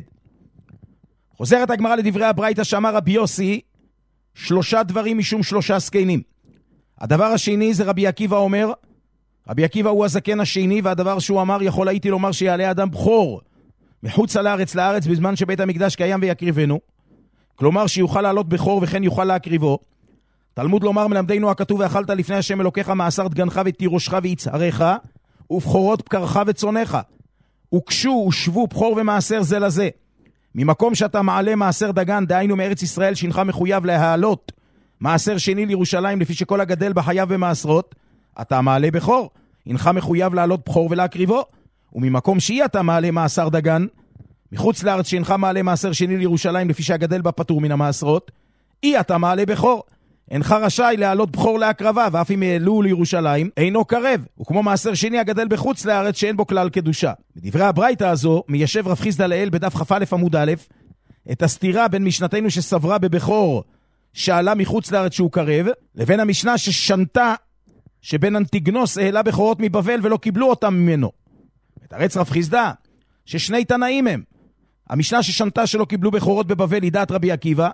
חוזרת הגמרא לדברי הברייתא שאמר רבי יוסי, 3 דברים משום 3 זקנים. הדבר השני זה רבי עקיבא אומר, רבי עקיבא הוא הזקן השני, והדבר שהוא אמר יכול הייתי לומר שיעלה אדם בכור מחוץ לארץ בזמן שבית המקדש קיים ויקריבנו, כלומר שיוכל לעלות בכור וכן יוכל להקריבו. תלמוד לומר מלמדנו הכתוב, ואכלת לפני השם אלוקיך מעשר דגנך ותירושך ויצהריך, ובכורות בקרך וצונך, וקשו ושבו בכור ומעשר זה לזה. ממקום שאתה מעלה מעשר דגן, דהיינו מארץ ישראל, שינך מחויב להעלות מעשר שני לירושלים, לפי שכל הגדל בחייו במעשרות, אתה מעלה בכור, אינך מחויב לעלות בכור ולהקריבו. וממקום שהיא אתה מעלה מעשר דגן, מחוץ לארץ שאינך מעלה מעשר שני לירושלים, לפי שהגדל בפטור מן המעשרות, היא אתה מעלה בכור, אינך רשאי להעלות בכור להקרבה, ואף אם העלו לירושלים אינו קרב, וכמו מעשר שני הגדל בחוץ לארץ שאין בו כלל קדושה. בדברי הברייתא הזו מיישב רב חיסדא לאל בדף כ"א עמוד א' את הסתירה בין משנתנו שסברה בבכור שעלה מחוץ לארץ שהוא קרב, לבין המשנה ששנתה שבן אנטיגנוס העלה בכורות מבבל ולא קיבלו אותם ממנו. ותרץ רב חיסדא ששני תנאים הם, המשנה ששנתה שלא קיבלו בכורות בבבל היא דעת רבי עקיבא,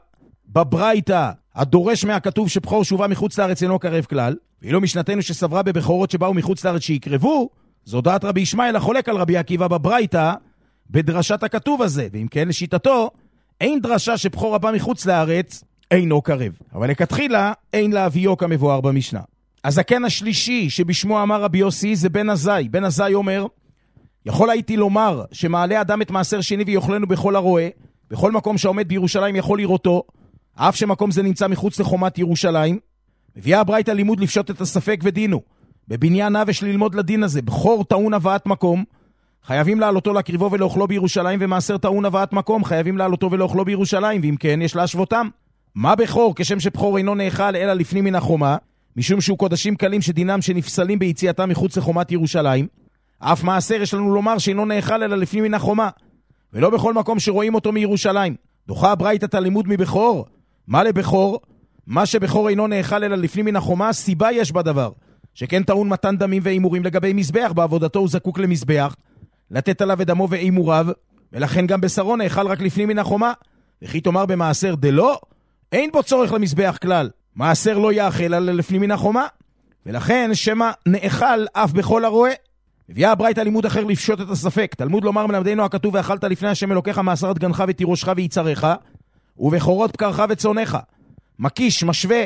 בברייתא הדורש מהכתוב שבכור שובה מחוץ לארץ אינו קרב כלל, ואילו משנתנו שסברה בבכורות שבאו מחוץ לארץ שיקרבו, זו דעת רבי ישמעאל החולק על רבי עקיבא בברייתא בדרשת הכתוב הזה, ואם כן לשיטתו אין דרשה שבכור הבא מחוץ לארץ אינו קרב, אבל לכתחילה אין להביאו כמבואר במשנה. הזקן השלישי שבשמו אמר רבי יוסי זה בן עזאי. בן עזאי אומר, יכול הייתי לומר שמעלה אדם את מעשר שני ויאכלנו בכל הרואה, בכל מקום שעומד בירושלים יכול לראותו, אף שמקום זה נמצא מחוץ לחומת ירושלים. מביאה הברייתא לימוד לפשוט את הספק ודינו. בבניין נבש ללמוד לדין הזה, בכור טעון הבאת מקום, חייבים לעלותו להקריבו ולאוכלו בירושלים, ומעשר טעון הבאת מקום, חייבים לעלותו ולאוכלו בירושלים, ואם כן יש להשוותם. מה בכור כשם שבכור אינו נאכל אלא לפנים מן החומה, משום שהוא קודשים קלים שדינם שנפסלים ביציאתם מחוץ לחומת ירושלים, אף מעשר יש לנו לומר שאינו נאכל אלא לפנים מן החומה, ולא בכל מקום שרואים אותו מירושלים. דוחה הברייתא את הלימוד מבכור. מה לבכור? מה שבכור אינו נאכל אלא לפנים מן החומה, סיבה יש בדבר, שכן טעון מתן דמים ואימורים לגבי מזבח, בעבודתו הוא זקוק למזבח, לתת עליו את דמו ואימוריו, ולכן גם בשרו נאכל רק לפנים מן החומה. וכי תאמר במעשר דלא, אין בו צורך למזבח כלל, מעשר לא יאכל אלא לפנים מן החומה, ולכן שמה נאכל אף בכל הרואה. מביאה הברייתא לימוד אחר לפשוט את הספק. תלמוד לומר מלמדנו הכתוב, ואכלת לפני השם אלוקיך מעשר דגנך ותירושך ויצריך, ובכורות בקרך וצונך. מקיש, משווה,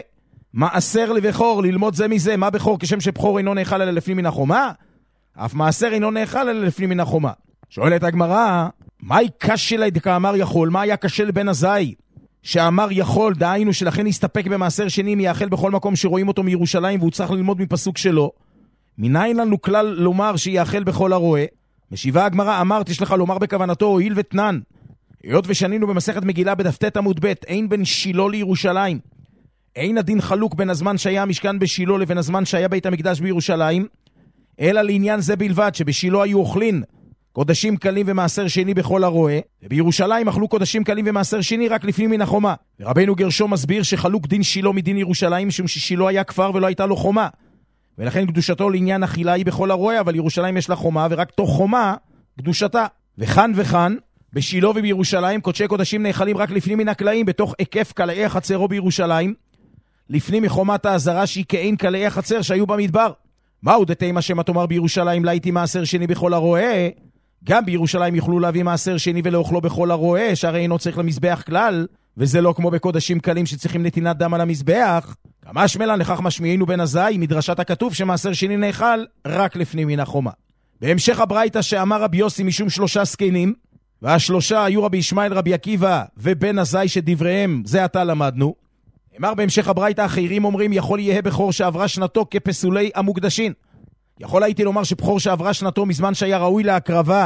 מעשר לבכור, ללמוד זה מזה. מה בכור כשם שבכור אינו נאכל אלא לפנים מן החומה? אף מעשר אינו נאכל אלא לפנים מן החומה. שואלת הגמרא, מהי קשה לה דקאמר יכול? מה היה קשה לבן עזאי שאמר יכול, דהיינו שלכן יסתפק במעשר שני מייחל בכל מקום שרואים אותו מירושלים, והוא צריך ללמוד מפסוק שלו. מניין לנו כלל לומר שיאכל בכל הרואה? משיבה הגמרא, אמרת יש לך לומר בכוונתו הועיל ותנן. היות ושנינו במסכת מגילה בדף ט עמוד ב', אין בין שילה לירושלים. אין הדין חלוק בין הזמן שהיה המשכן בשילה לבין הזמן שהיה בית המקדש בירושלים, אלא לעניין זה בלבד, שבשילה היו אוכלין קודשים קלים ומעשר שני בכל הרואה, ובירושלים אכלו קודשים קלים ומעשר שני רק לפנים מן החומה. ורבנו גרשום מסביר שחלוק דין שילה מדין ירושלים, משום ששילה היה כפר ולא הייתה לו חומה, ולכן קדושתו לעניין אכילה היא בכל הרואה, אבל ירושלים יש לה חומה, ורק תוך חומה קדושתה. וכאן וכאן, בשילה ובירושלים קודשי קודשים נאכלים רק לפנים מן הקלעים, בתוך היקף קלעי החצרו בירושלים, לפנים מחומת העזרה שהיא כאין קלעי החצר שהיו במדבר. מהו דתימה שמה תאמר בירושלים להייתי מעשר שני בכל הרואה? גם בירושלים יוכלו להביא מעשר שני ולאוכלו בכל הרואה, שהרי אינו צריך למזבח כלל, וזה לא כמו בקודשים קלים שצריכים נתינת דם על המזבח. כמה שמלן לכך משמיענו בן עזאי מדרשת הכתוב שמעשר שני נאכל רק לפנים מן החומה. בהמשך הברייתא שאמר רבי יוסי משום 3 זקנים, והשלושה היו רבי ישמעאל, רבי עקיבא ובן עזאי שדבריהם זה עתה למדנו. אמר בהמשך הברייתא אחרים אומרים יכול יהיה בכור שעברה שנתו כפסולי המוקדשין. יכול הייתי לומר שבכור שעברה שנתו מזמן שהיה ראוי להקרבה,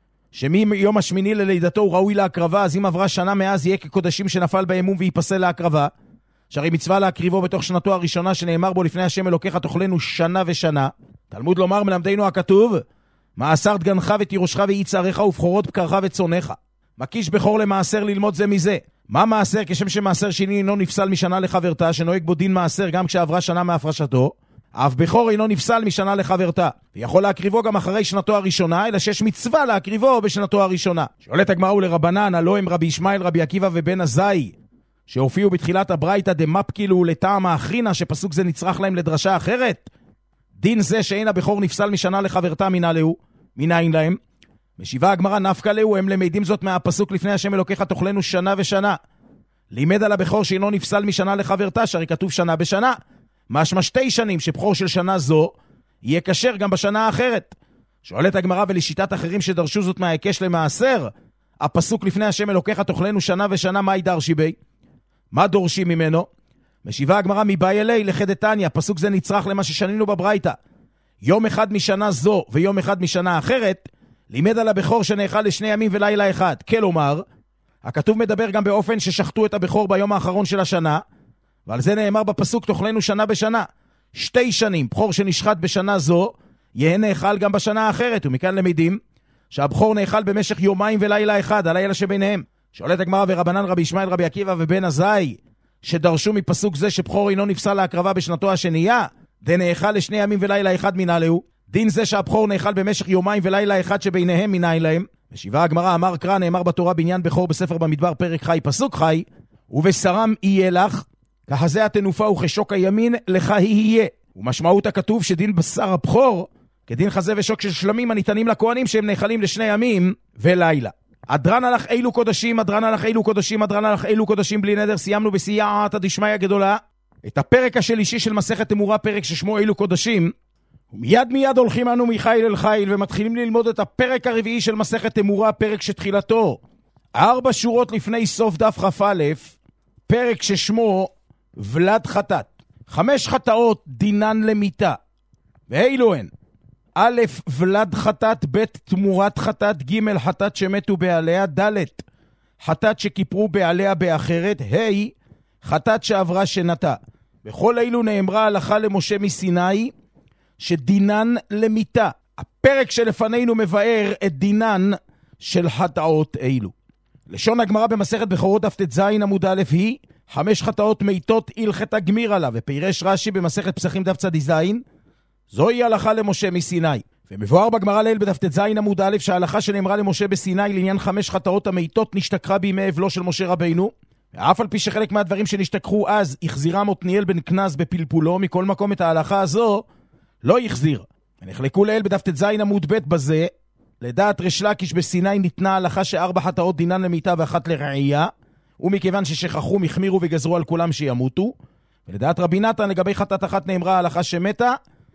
שמיום השמיני ללידתו הוא ראוי להקרבה, אז אם עברה שנה מאז יהיה כקודשים שנפל באמום ויפסל להקרבה, שהרי מצווה להקריבו בתוך שנתו הראשונה שנאמר בו לפני השם אלוקיך תאכלנו שנה ושנה. תלמוד לומר מלמדנו הכתוב מעשר דגנך ותירושך ויצעריך ובכורות בקרך וצונך. מקיש בכור למעשר ללמוד זה מזה. מה מעשר? כשם שמעשר שני אינו נפסל משנה לחברתה, שנוהג בו דין מעשר גם כשעברה שנה מהפרשתו, אף בכור אינו נפסל משנה לחברתה, ויכול להקריבו גם אחרי שנתו הראשונה, אלא שיש מצווה להקריבו בשנתו הראשונה. שואלת הגמרא ולרבנן, הלא הם רבי ישמעאל, רבי עקיבא ובן עזאי, שהופיעו בתחילת הברייתא דמפקילו לטעם האחרינה, שפסוק זה נצרך להם לדרשה אחרת. דין זה שאין הבכור נפסל משנה לחברתה מנין להם? משיבה הגמרא נפקא להו, הם למדים זאת מהפסוק לפני השם אלוקיך תאכלנו שנה ושנה. לימד על הבכור שאינו נפסל משנה לחברתה, שהרי כתוב שנה בשנה. משמע 2 שנים שבכור של שנה זו יהיה כשר גם בשנה האחרת. שואלת הגמרא ולשיטת אחרים שדרשו זאת מההיקש למעשר, הפסוק לפני השם אלוקיך תאכלנו שנה ושנה, מה ידרשי בי? מה דורשים ממנו? משיבה הגמרא מבאי אלי לחדתניא, פסוק זה נצרך למה ששנינו בברייתא. יום אחד משנה זו ויום אחד משנה אחרת, לימד על הבכור שנאכל ל2 ימים ולילה אחד. כלומר, הכתוב מדבר גם באופן ששחטו את הבכור ביום האחרון של השנה, ועל זה נאמר בפסוק תאכלנו שנה בשנה. 2 שנים, בכור שנשחט בשנה זו, יהיה נאכל גם בשנה האחרת, ומכאן למדים שהבכור נאכל במשך יומיים ולילה אחד, הלילה שביניהם. שואלת הגמרא ורבנן רבי ישמעאל, רבי עקיבא ובן עזאי, שדרשו מפסוק זה שבכור אינו נפסל להקרבה בשנתו השנייה, דנאכל ל2 ימים ולילה אחד מנהלהו. דין זה שהבכור נאכל במשך יומיים ולילה אחד שביניהם מנהל להם. משיבה הגמרא אמר קרא, נאמר בתורה בעניין בכור בספר במדבר פרק חי פסוק חי, ובשרם יהיה לך, כחזה התנופה וכשוק הימין לך יהיה. ומשמעות הכתוב שדין בשר הבכור כדין חזה ושוק של שלמים הניתנים לכהנים שהם נאכלים ל2 ימים ולילה. אדרן הלך אילו קודשים, אדרן הלך אילו קודשים, אדרן הלך אילו קודשים בלי נדר. סיימנו בסייעתא דשמיא גדולה את הפרק השלישי של מסכת תמורה, פרק ששמו אילו קודשים. ומיד הולכים אנו מחיל אל חיל ומתחילים ללמוד את הפרק הרביעי של מסכת תמורה, פרק שתחילתו 4 שורות לפני סוף דף כ"א, פרק ששמו ולד חטאת. 5 חטאות דינן למיתה, ואילו הן: א', ולד חטאת, ב', תמורת חטאת, ג', חטאת שמתו בעליה, ד', חטאת שכיפרו בעליה באחרת, ה', חטאת שעברה שנתה. בכל אלו נאמרה הלכה למשה מסיני שדינן למיתה. הפרק שלפנינו מבאר את דינן של חטאות אלו. לשון הגמרא במסכת בכורות דף ט"ז עמוד א' היא 5 חטאות מיתות הלכתא גמירא לה, ופירש רש"י במסכת פסחים דף צ"ז זוהי הלכה למשה מסיני. ומבואר בגמרא לעיל בדף ט"ז עמוד א' שההלכה שנאמרה למשה בסיני לעניין 5 חטאות המיתות נשתכחה בימי אבלו של משה רבינו, ואף על פי שחלק מהדברים שנשתכחו אז החזירם עתניאל בן כנז בפלפולו, מכל מקום את ההלכה הזו לא יחזיר. ונחלקו לעיל בדף ט"ז עמוד ב' בזה. לדעת ריש לקיש בסיני ניתנה הלכה ש4 חטאות דינן למיתה ו1 לרעייה, ומכיוון ששכחו מחמירו וגזרו על כולם שימותו. ולדעת רבי נתן לגבי חטאת אחת נאמרה הלכה שמתה,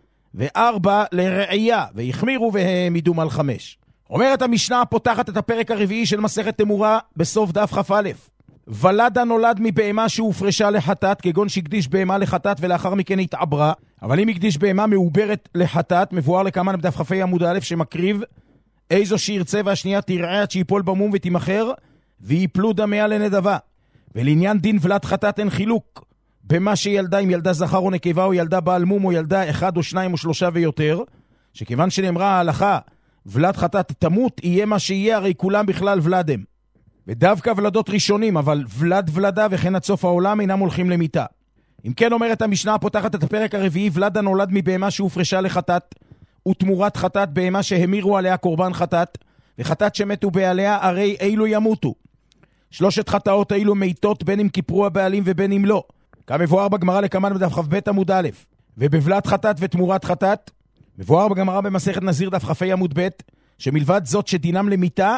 ו4 לרעייה, והחמירו והעמידום על 5. אומרת המשנה הפותחת את הפרק הרביעי של מסכת תמורה בסוף דף כ"א. ולד הנולד מבהמה שהופרשה לחטאת, כגון שהקדיש בהמה לחטאת ולאחר מכן התעברה. אבל אם הקדיש בהמה מעוברת לחטאת, מבואר לכמה בדף כ"ה עמוד א', שמקריב איזו שירצה והשנייה תרעה עד שיפול במום ותימחר, ויפלו דמיה לנדבה. ולעניין דין ולד חטאת אין חילוק במה שילדה, אם ילדה זכר או נקבה, או ילדה בעל מום, או ילדה 1 או 2 או 3 ויותר, שכיוון שנאמרה ההלכה ולד חטאת תמות, יהיה מה שיהיה, הרי כולם בכלל ולדם. ודווקא ולדות ראשונים, אבל ולדה וכן עד סוף העולם אינם הולכים למיטה. אם כן אומרת המשנה הפותחת את הפרק הרביעי, ולד הנולד מבהמה שהופרשה לחטאת, ותמורת חטאת בהמה שהמירו עליה קורבן חטאת, וחטאת שמתו בעליה, הרי אילו ימותו. 3 חטאות אילו מיתות, בין אם כיפרו הבעלים ובין אם לא. כמבואר בגמרא לקמן בדף כ"ב עמוד א', ובבלת חטאת ותמורת חטאת, מבואר בגמרא במסכת נזיר דף כ"ה עמוד ב', שמלבד זאת שדינם למיתה,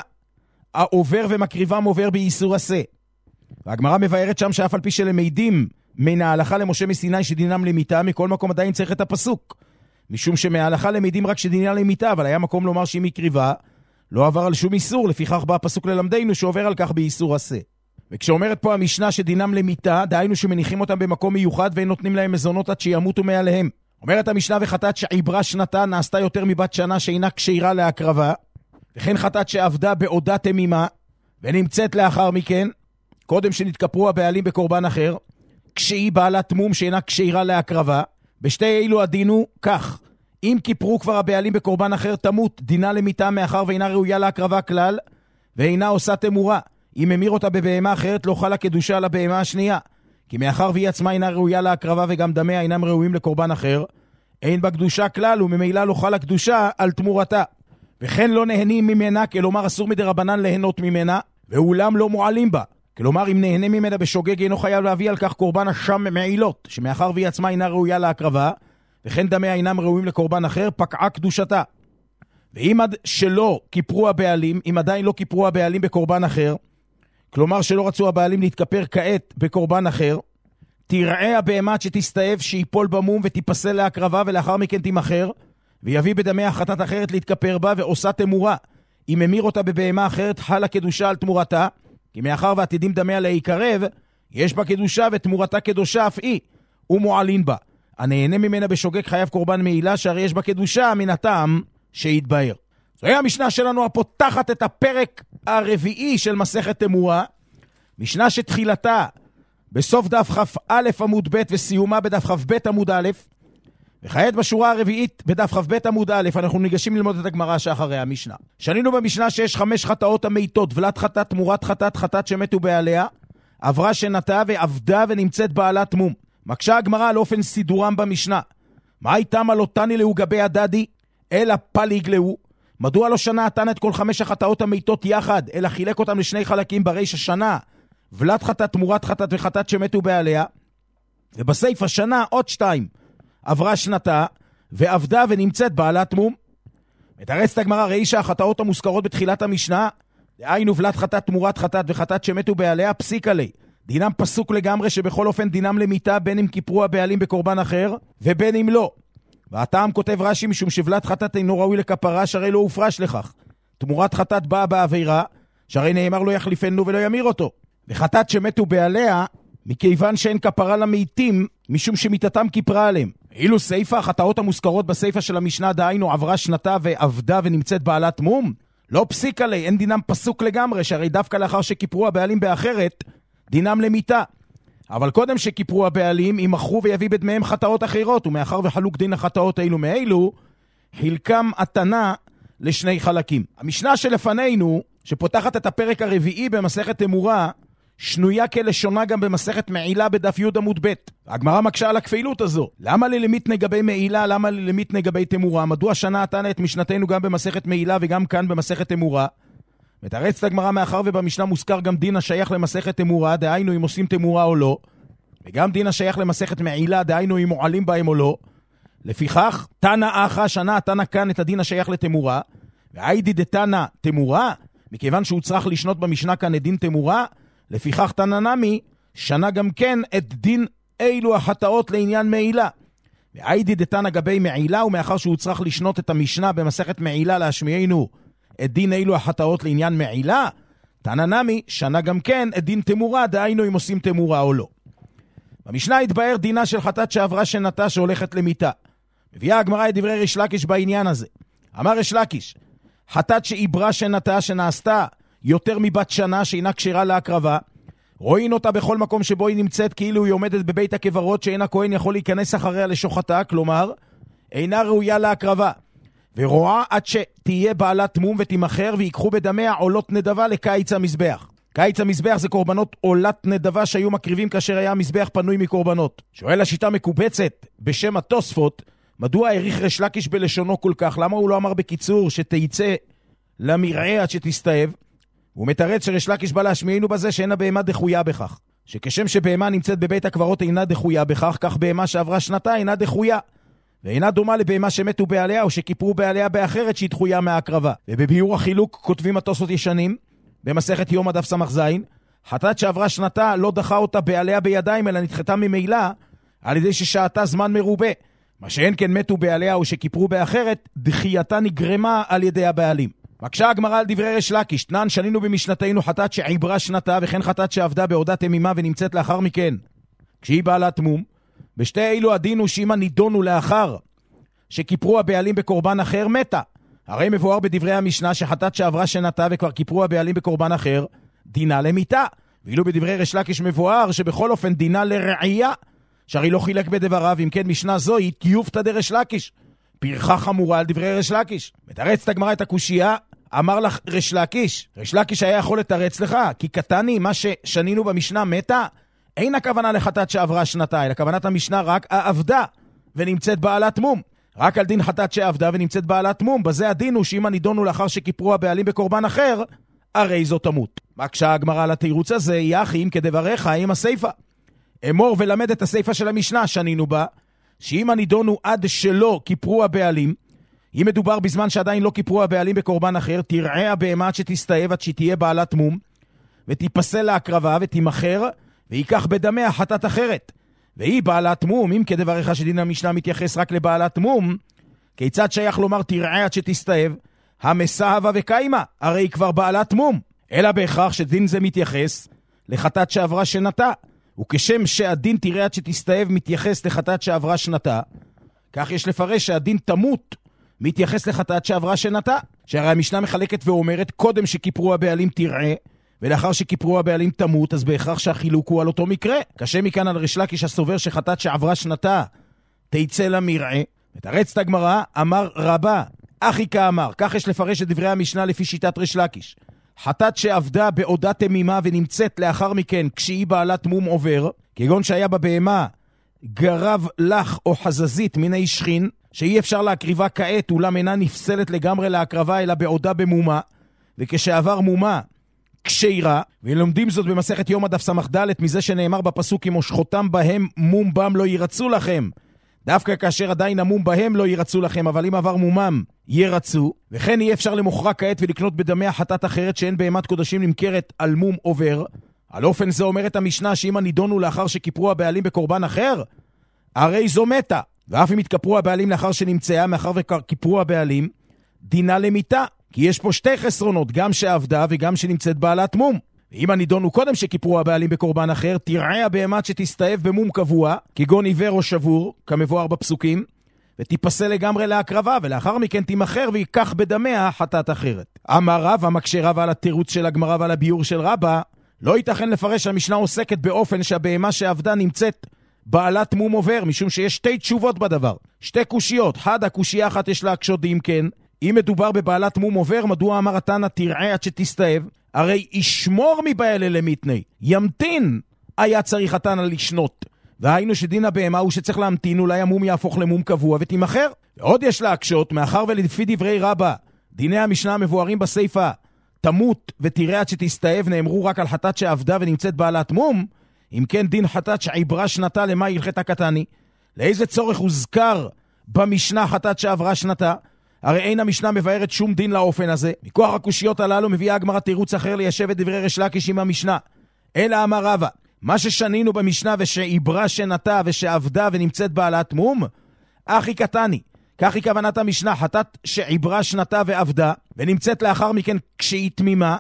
העובר ומקריבם עובר באיסור עשה. והגמרא מבארת שם שאף על פי שלמדים מן ההלכה למשה מסיני שדינם למיתה, מכל מקום עדיין צריך את הפסוק. משום שמההלכה למדים רק שדינם למיתה, אבל היה מקום לומר שאם היא קריבה, לא עבר על שום איסור, לפיכך בא הפסוק ללמדנו שעובר על כך באיסור עשה. וכשאומרת פה המשנה שדינם למיתה, דהיינו שמניחים אותם במקום מיוחד ואין נותנים להם מזונות עד שימותו מעליהם. אומרת המשנה וחטאת שעברה שנתה נעשתה יותר מבת שנה שאינה כשירה להקרבה, וכן חטאת שעבדה בעודה תמימה ונמצאת לאחר מכן, קודם שנתכפרו הבעלים בקורבן אחר, כשהיא בעלת מום שאינה כשירה להקרבה. בשתי אילו הדינו כך, אם כיפרו כבר הבעלים בקורבן אחר תמות, דינה למיתה מאחר ואינה ראויה להקרבה כלל, ואינה עושה תמורה. אם אמיר אותה בבהמה אחרת לא חלה קדושה על הבהמה השנייה, כי מאחר והיא עצמה אינה ראויה להקרבה וגם דמיה אינם ראויים לקורבן אחר, אין בה קדושה כלל וממילא לא חלה קדושה על תמורתה. וכן לא נהנים ממנה, כלומר אסור מדרבנן ליהנות ממנה, ואולם לא מועלים בה. כלומר אם נהנה ממנה בשוגג אינו חייב להביא על כך קורבן אשם מעילות, שמאחר והיא עצמה אינה ראויה להקרבה, וכן דמיה אינם ראויים לקורבן אחר, פקעה קדושתה. ואם עד שלא כיפרו הבעלים, אם עדיין לא כיפרו הבעלים בקורבן אחר, כלומר שלא רצו הבעלים להתכפר כעת בקורבן אחר, תראה הבהמה שתסתאב שיפול במום ותיפסל להקרבה ולאחר מכן תימחר, ויביא בדמיה חטאת אחרת להתכפר בה ועושה תמורה. אם אמיר אותה בבהמה אחרת חלה קדושה על תמורתה, כי מאחר ועתידים דמיה להיקרב, יש בה קדושה ותמורתה קדושה אף היא, ומועלין בה. הנהנה ממנה בשוגג חייב קורבן מעילה, שהרי יש בה קדושה מן הטעם שיתבהר. זוהי המשנה שלנו הפותחת את הפרק הרביעי של מסכת תמורה, משנה שתחילתה בסוף דף כ"א עמוד ב' וסיומה בדף כ"ב עמוד א', וכעת בשורה הרביעית בדף כ"ב עמוד א' אנחנו ניגשים ללמוד את הגמרא שאחרי המשנה. שנינו במשנה שיש 5 חטאות המיתות, ולד חטאת, תמורת חטאת, חטאת שמתו בעליה, עברה שנתה ועבדה ונמצאת בעלת מום. מקשה הגמרא על אופן סידורם במשנה. מה הייתה מלותני לאו גבי הדדי, אלא פליג לאו? מדוע לא שנה נתן את כל 5 החטאות המיתות יחד, אלא חילק אותם לשני חלקים בריש השנה, ולד חטאת, תמורת חטאת וחטאת שמתו בעליה, ובסעיף השנה עוד 2, עברה שנתה ועבדה ונמצאת בעלת מום. מתרצת הגמרא, ראי שהחטאות המוזכרות בתחילת המשנה, דהיינו ולד חטאת, תמורת חטאת וחטאת שמתו בעליה, פסיק עלי. דינם פסוק לגמרי שבכל אופן דינם למיתה, בין אם כיפרו הבעלים בקורבן אחר ובין אם לא. והטעם כותב רש"י, משום שבלת חטאת אינו ראוי לכפרה, שהרי לא הופרש לכך. תמורת חטאת באה בעבירה, שהרי נאמר לא יחליפנו ולא ימיר אותו. וחטאת שמתו בעליה, מכיוון שאין כפרה למתים, משום שמיתתם כיפרה עליהם. אילו סעיפה החטאות המוזכרות בסעיפה של המשנה, דהיינו עברה שנתה ועבדה ונמצאת בעלת מום, לא פסיק עלי, אין דינם פסוק לגמרי, שהרי דווקא לאחר שכיפרו הבעלים באחרת, דינם למיתה. אבל קודם שכיפרו הבעלים, ימחרו ויביא בדמיהם חטאות אחרות, ומאחר וחלוק דין החטאות האלו מאלו, חילקם התנה לשני חלקים. המשנה שלפנינו, שפותחת את הפרק הרביעי במסכת תמורה, שנויה כלשונה גם במסכת מעילה בדף י' עמוד ב'. הגמרא מקשה על הכפילות הזו. למה ללמית נגבי מעילה, למה ללמית נגבי תמורה? מדוע שנה נתנה את משנתנו גם במסכת מעילה וגם כאן במסכת תמורה? מתרצת הגמרא, מאחר ובמשנה מוזכר גם דין השייך למסכת תמורה, דהיינו אם עושים תמורה או לא, וגם דין השייך למסכת מעילה, דהיינו אם מועלים בהם או לא. לפיכך, תנא אחא שנה תנא כאן את הדין השייך לתמורה, והיידי דתנא תמורה, מכיוון שהוא צריך לשנות במשנה כאן את דין תמורה, לפיכך תנא נמי שנה גם כן את דין אילו החטאות לעניין מעילה. והיידי דתנא גבי מעילה, ומאחר שהוא צריך לשנות את המשנה במסכת מעילה להשמיענו את דין אילו החטאות לעניין מעילה, תננמי שנה גם כן את דין תמורה, דהיינו אם עושים תמורה או לא. במשנה התבאר דינה של חטאת שעברה שנתה שהולכת למיתה. מביאה הגמרא את דברי ריש לקיש בעניין הזה. אמר ריש לקיש, חטאת שעברה שנתה שנעשתה יותר מבת שנה שאינה כשרה להקרבה, רואים אותה בכל מקום שבו היא נמצאת כאילו היא עומדת בבית הקברות שאין הכהן יכול להיכנס אחריה לשוחתה, כלומר אינה ראויה להקרבה, ורואה עד שתהיה בעלת מום ותימחר ויקחו בדמיה עולות נדבה לקיץ המזבח. קיץ המזבח זה קורבנות עולת נדבה שהיו מקריבים כאשר היה המזבח פנוי מקורבנות. שואל השיטה מקובצת בשם התוספות, מדוע העריך ריש לקיש בלשונו כל כך? למה הוא לא אמר בקיצור שתייצא למרעה עד שתסתאב? הוא מתרץ שריש לקיש בא להשמיענו בזה שאינה בהמה דחויה בכך. שכשם שבהמה נמצאת בבית הקברות אינה דחויה בכך, כך בהמה שעברה שנתה אינה דחויה. ואינה דומה לבהמה שמתו בעליה או שכיפרו בעליה באחרת שהיא דחויה מההקרבה. ובביאור החילוק כותבים התוספות ישנים, במסכת יום הדף סמך זין, חטאת שעברה שנתה לא דחה אותה בעליה בידיים, אלא נדחתה ממילא על ידי ששעתה זמן מרובה. מה שאין כן מתו בעליה או שכיפרו באחרת, דחייתה נגרמה על ידי הבעלים. מקשה הגמרא על דברי ריש לקיש, תנן שנינו במשנתנו חטאת שעברה שנתה וכן חטאת שעבדה בעודה תמימה ונמצאת לאחר מכן כשהיא בעלת מום. בשתי אילו הדין הוא שאמא נידונו לאחר שכיפרו הבעלים בקורבן אחר מתה. הרי מבואר בדברי המשנה שחטאת שעברה שנתה וכבר כיפרו הבעלים בקורבן אחר דינה למיתה. ואילו בדברי ריש לקיש מבואר שבכל אופן דינה לרעייה, שהרי לא חילק בדבריו. אם כן משנה זו היא תיופתא דריש לקיש, פרחה חמורה על דברי ריש לקיש. מתרץ תגמרא את הקושייה, אמר לך ריש לקיש, ריש לקיש היה יכול לתרץ לך, כי קטני מה ששנינו במשנה מתה, אין הכוונה לחטאת שעברה שנתה, אלא כוונת המשנה רק עבדה ונמצאת בעלת מום. רק על דין חטאת שעבדה ונמצאת בעלת מום, בזה הדין הוא שאם הנידונו לאחר שכיפרו הבעלים בקורבן אחר, הרי זו תמות. מקשה הגמרא על התירוץ הזה, יחי אם כדבריך עם הסייפה. אמור ולמד את הסייפה של המשנה שנינו בה, שאם הנידונו עד שלא כיפרו הבעלים, אם מדובר בזמן שעדיין לא כיפרו הבעלים בקורבן אחר, תראה הבהמה עד שתסתאב עד שתהיה בעלת מום, ותיפסל להקרבה ותימחר, ויקח בדמיה חטאת אחרת. והיא בעלת מום, אם כדבריך שדין המשנה מתייחס רק לבעלת מום, כיצד שייך לומר תראה עד שתסתאב? המסהבה וקיימה, הרי היא כבר בעלת מום. אלא בהכרח שדין זה מתייחס לחטאת שעברה שנתה. וכשם שהדין תראה עד שתסתאב מתייחס לחטאת שעברה שנתה, כך יש לפרש שהדין תמות מתייחס לחטאת שעברה שנתה. שהרי המשנה מחלקת ואומרת קודם שכיפרו הבעלים תראה, ולאחר שכיפרו הבעלים תמות, אז בהכרח שהחילוק הוא על אותו מקרה. קשה מכאן על ריש לקיש הסובר שחטאת שעברה שנתה תיצא למרעה. מתרץ את הגמרא, אמר רבה, אחי כאמר, כך יש לפרש את דברי המשנה לפי שיטת ריש לקיש. חטאת שעבדה בעודה תמימה ונמצאת לאחר מכן כשהיא בעלת מום עובר, כגון שהיה בבהמה גרב לך או חזזית מיני שכין, שאי אפשר להקריבה כעת, אולם אינה נפסלת לגמרי להקרבה אלא בעודה במומה, וכשעבר מומה כשרה, ולומדים זאת במסכת יום הדף סמך ד' מזה שנאמר בפסוק אם מושכותם בהם מום בם לא ירצו לכם, דווקא כאשר עדיין המום בהם לא ירצו לכם, אבל אם עבר מומם ירצו. וכן אי אפשר למוכרה כעת ולקנות בדמי החטאת אחרת שאין בהמת קודשים נמכרת על מום עובר. על אופן זה אומרת המשנה שאם הנידונו לאחר שכיפרו הבעלים בקורבן אחר, הרי זו מתה. ואף אם התכפרו הבעלים לאחר שנמצאה, מאחר וכיפרו הבעלים, דינה למיתה. כי יש פה שתי חסרונות, גם שעבדה וגם שנמצאת בעלת מום. ואם הנידונו קודם שכיפרו הבעלים בקורבן אחר, תראה הבהמת שתסתאב במום קבוע, כגון עיוור או שבור, כמבואר בפסוקים, ותיפסל לגמרי להקרבה, ולאחר מכן תימחר ויקח בדמיה חטאת אחרת. אמר רב, המקשה רב על התירוץ של הגמרא ועל הביור של רבא, לא ייתכן לפרש שהמשנה עוסקת באופן שהבהמה שעבדה נמצאת בעלת מום עובר, משום שיש שתי תשובות בדבר, שתי קושיות. אחד, הקושייה אחת יש להקשות אם כן, אם מדובר בבעלת מום עובר, מדוע אמר התנא תראה עד שתסתאב? הרי ישמור מבעלה למיתני, ימתין היה צריך התנא לשנות. והיינו שדין הבהמה הוא שצריך להמתין, אולי המום יהפוך למום קבוע ותימחר. ועוד יש להקשות, מאחר ולפי דברי רבא, דיני המשנה המבוארים בסייפה, תמות ותראה עד שתסתאב, נאמרו רק על חטאת שעבדה ונמצאת בעלת מום. אם כן דין חטאת שעברה שנתה למה הלכת הקטני? לאיזה צורך הוזכר במשנה חטאת שעברה שנתה? הרי אין המשנה מבארת שום דין לאופן הזה. מכוח הקושיות הללו מביאה הגמרא תירוץ אחר ליישב את דברי ריש לקיש עם המשנה. אלא אמר רבא, מה ששנינו במשנה ושעברה שנתה ושעבדה ונמצאת בעלת מום, אחי קטני. כך היא כוונת המשנה, חטאת שעברה שנתה ועבדה ונמצאת לאחר מכן כשהיא תמימה,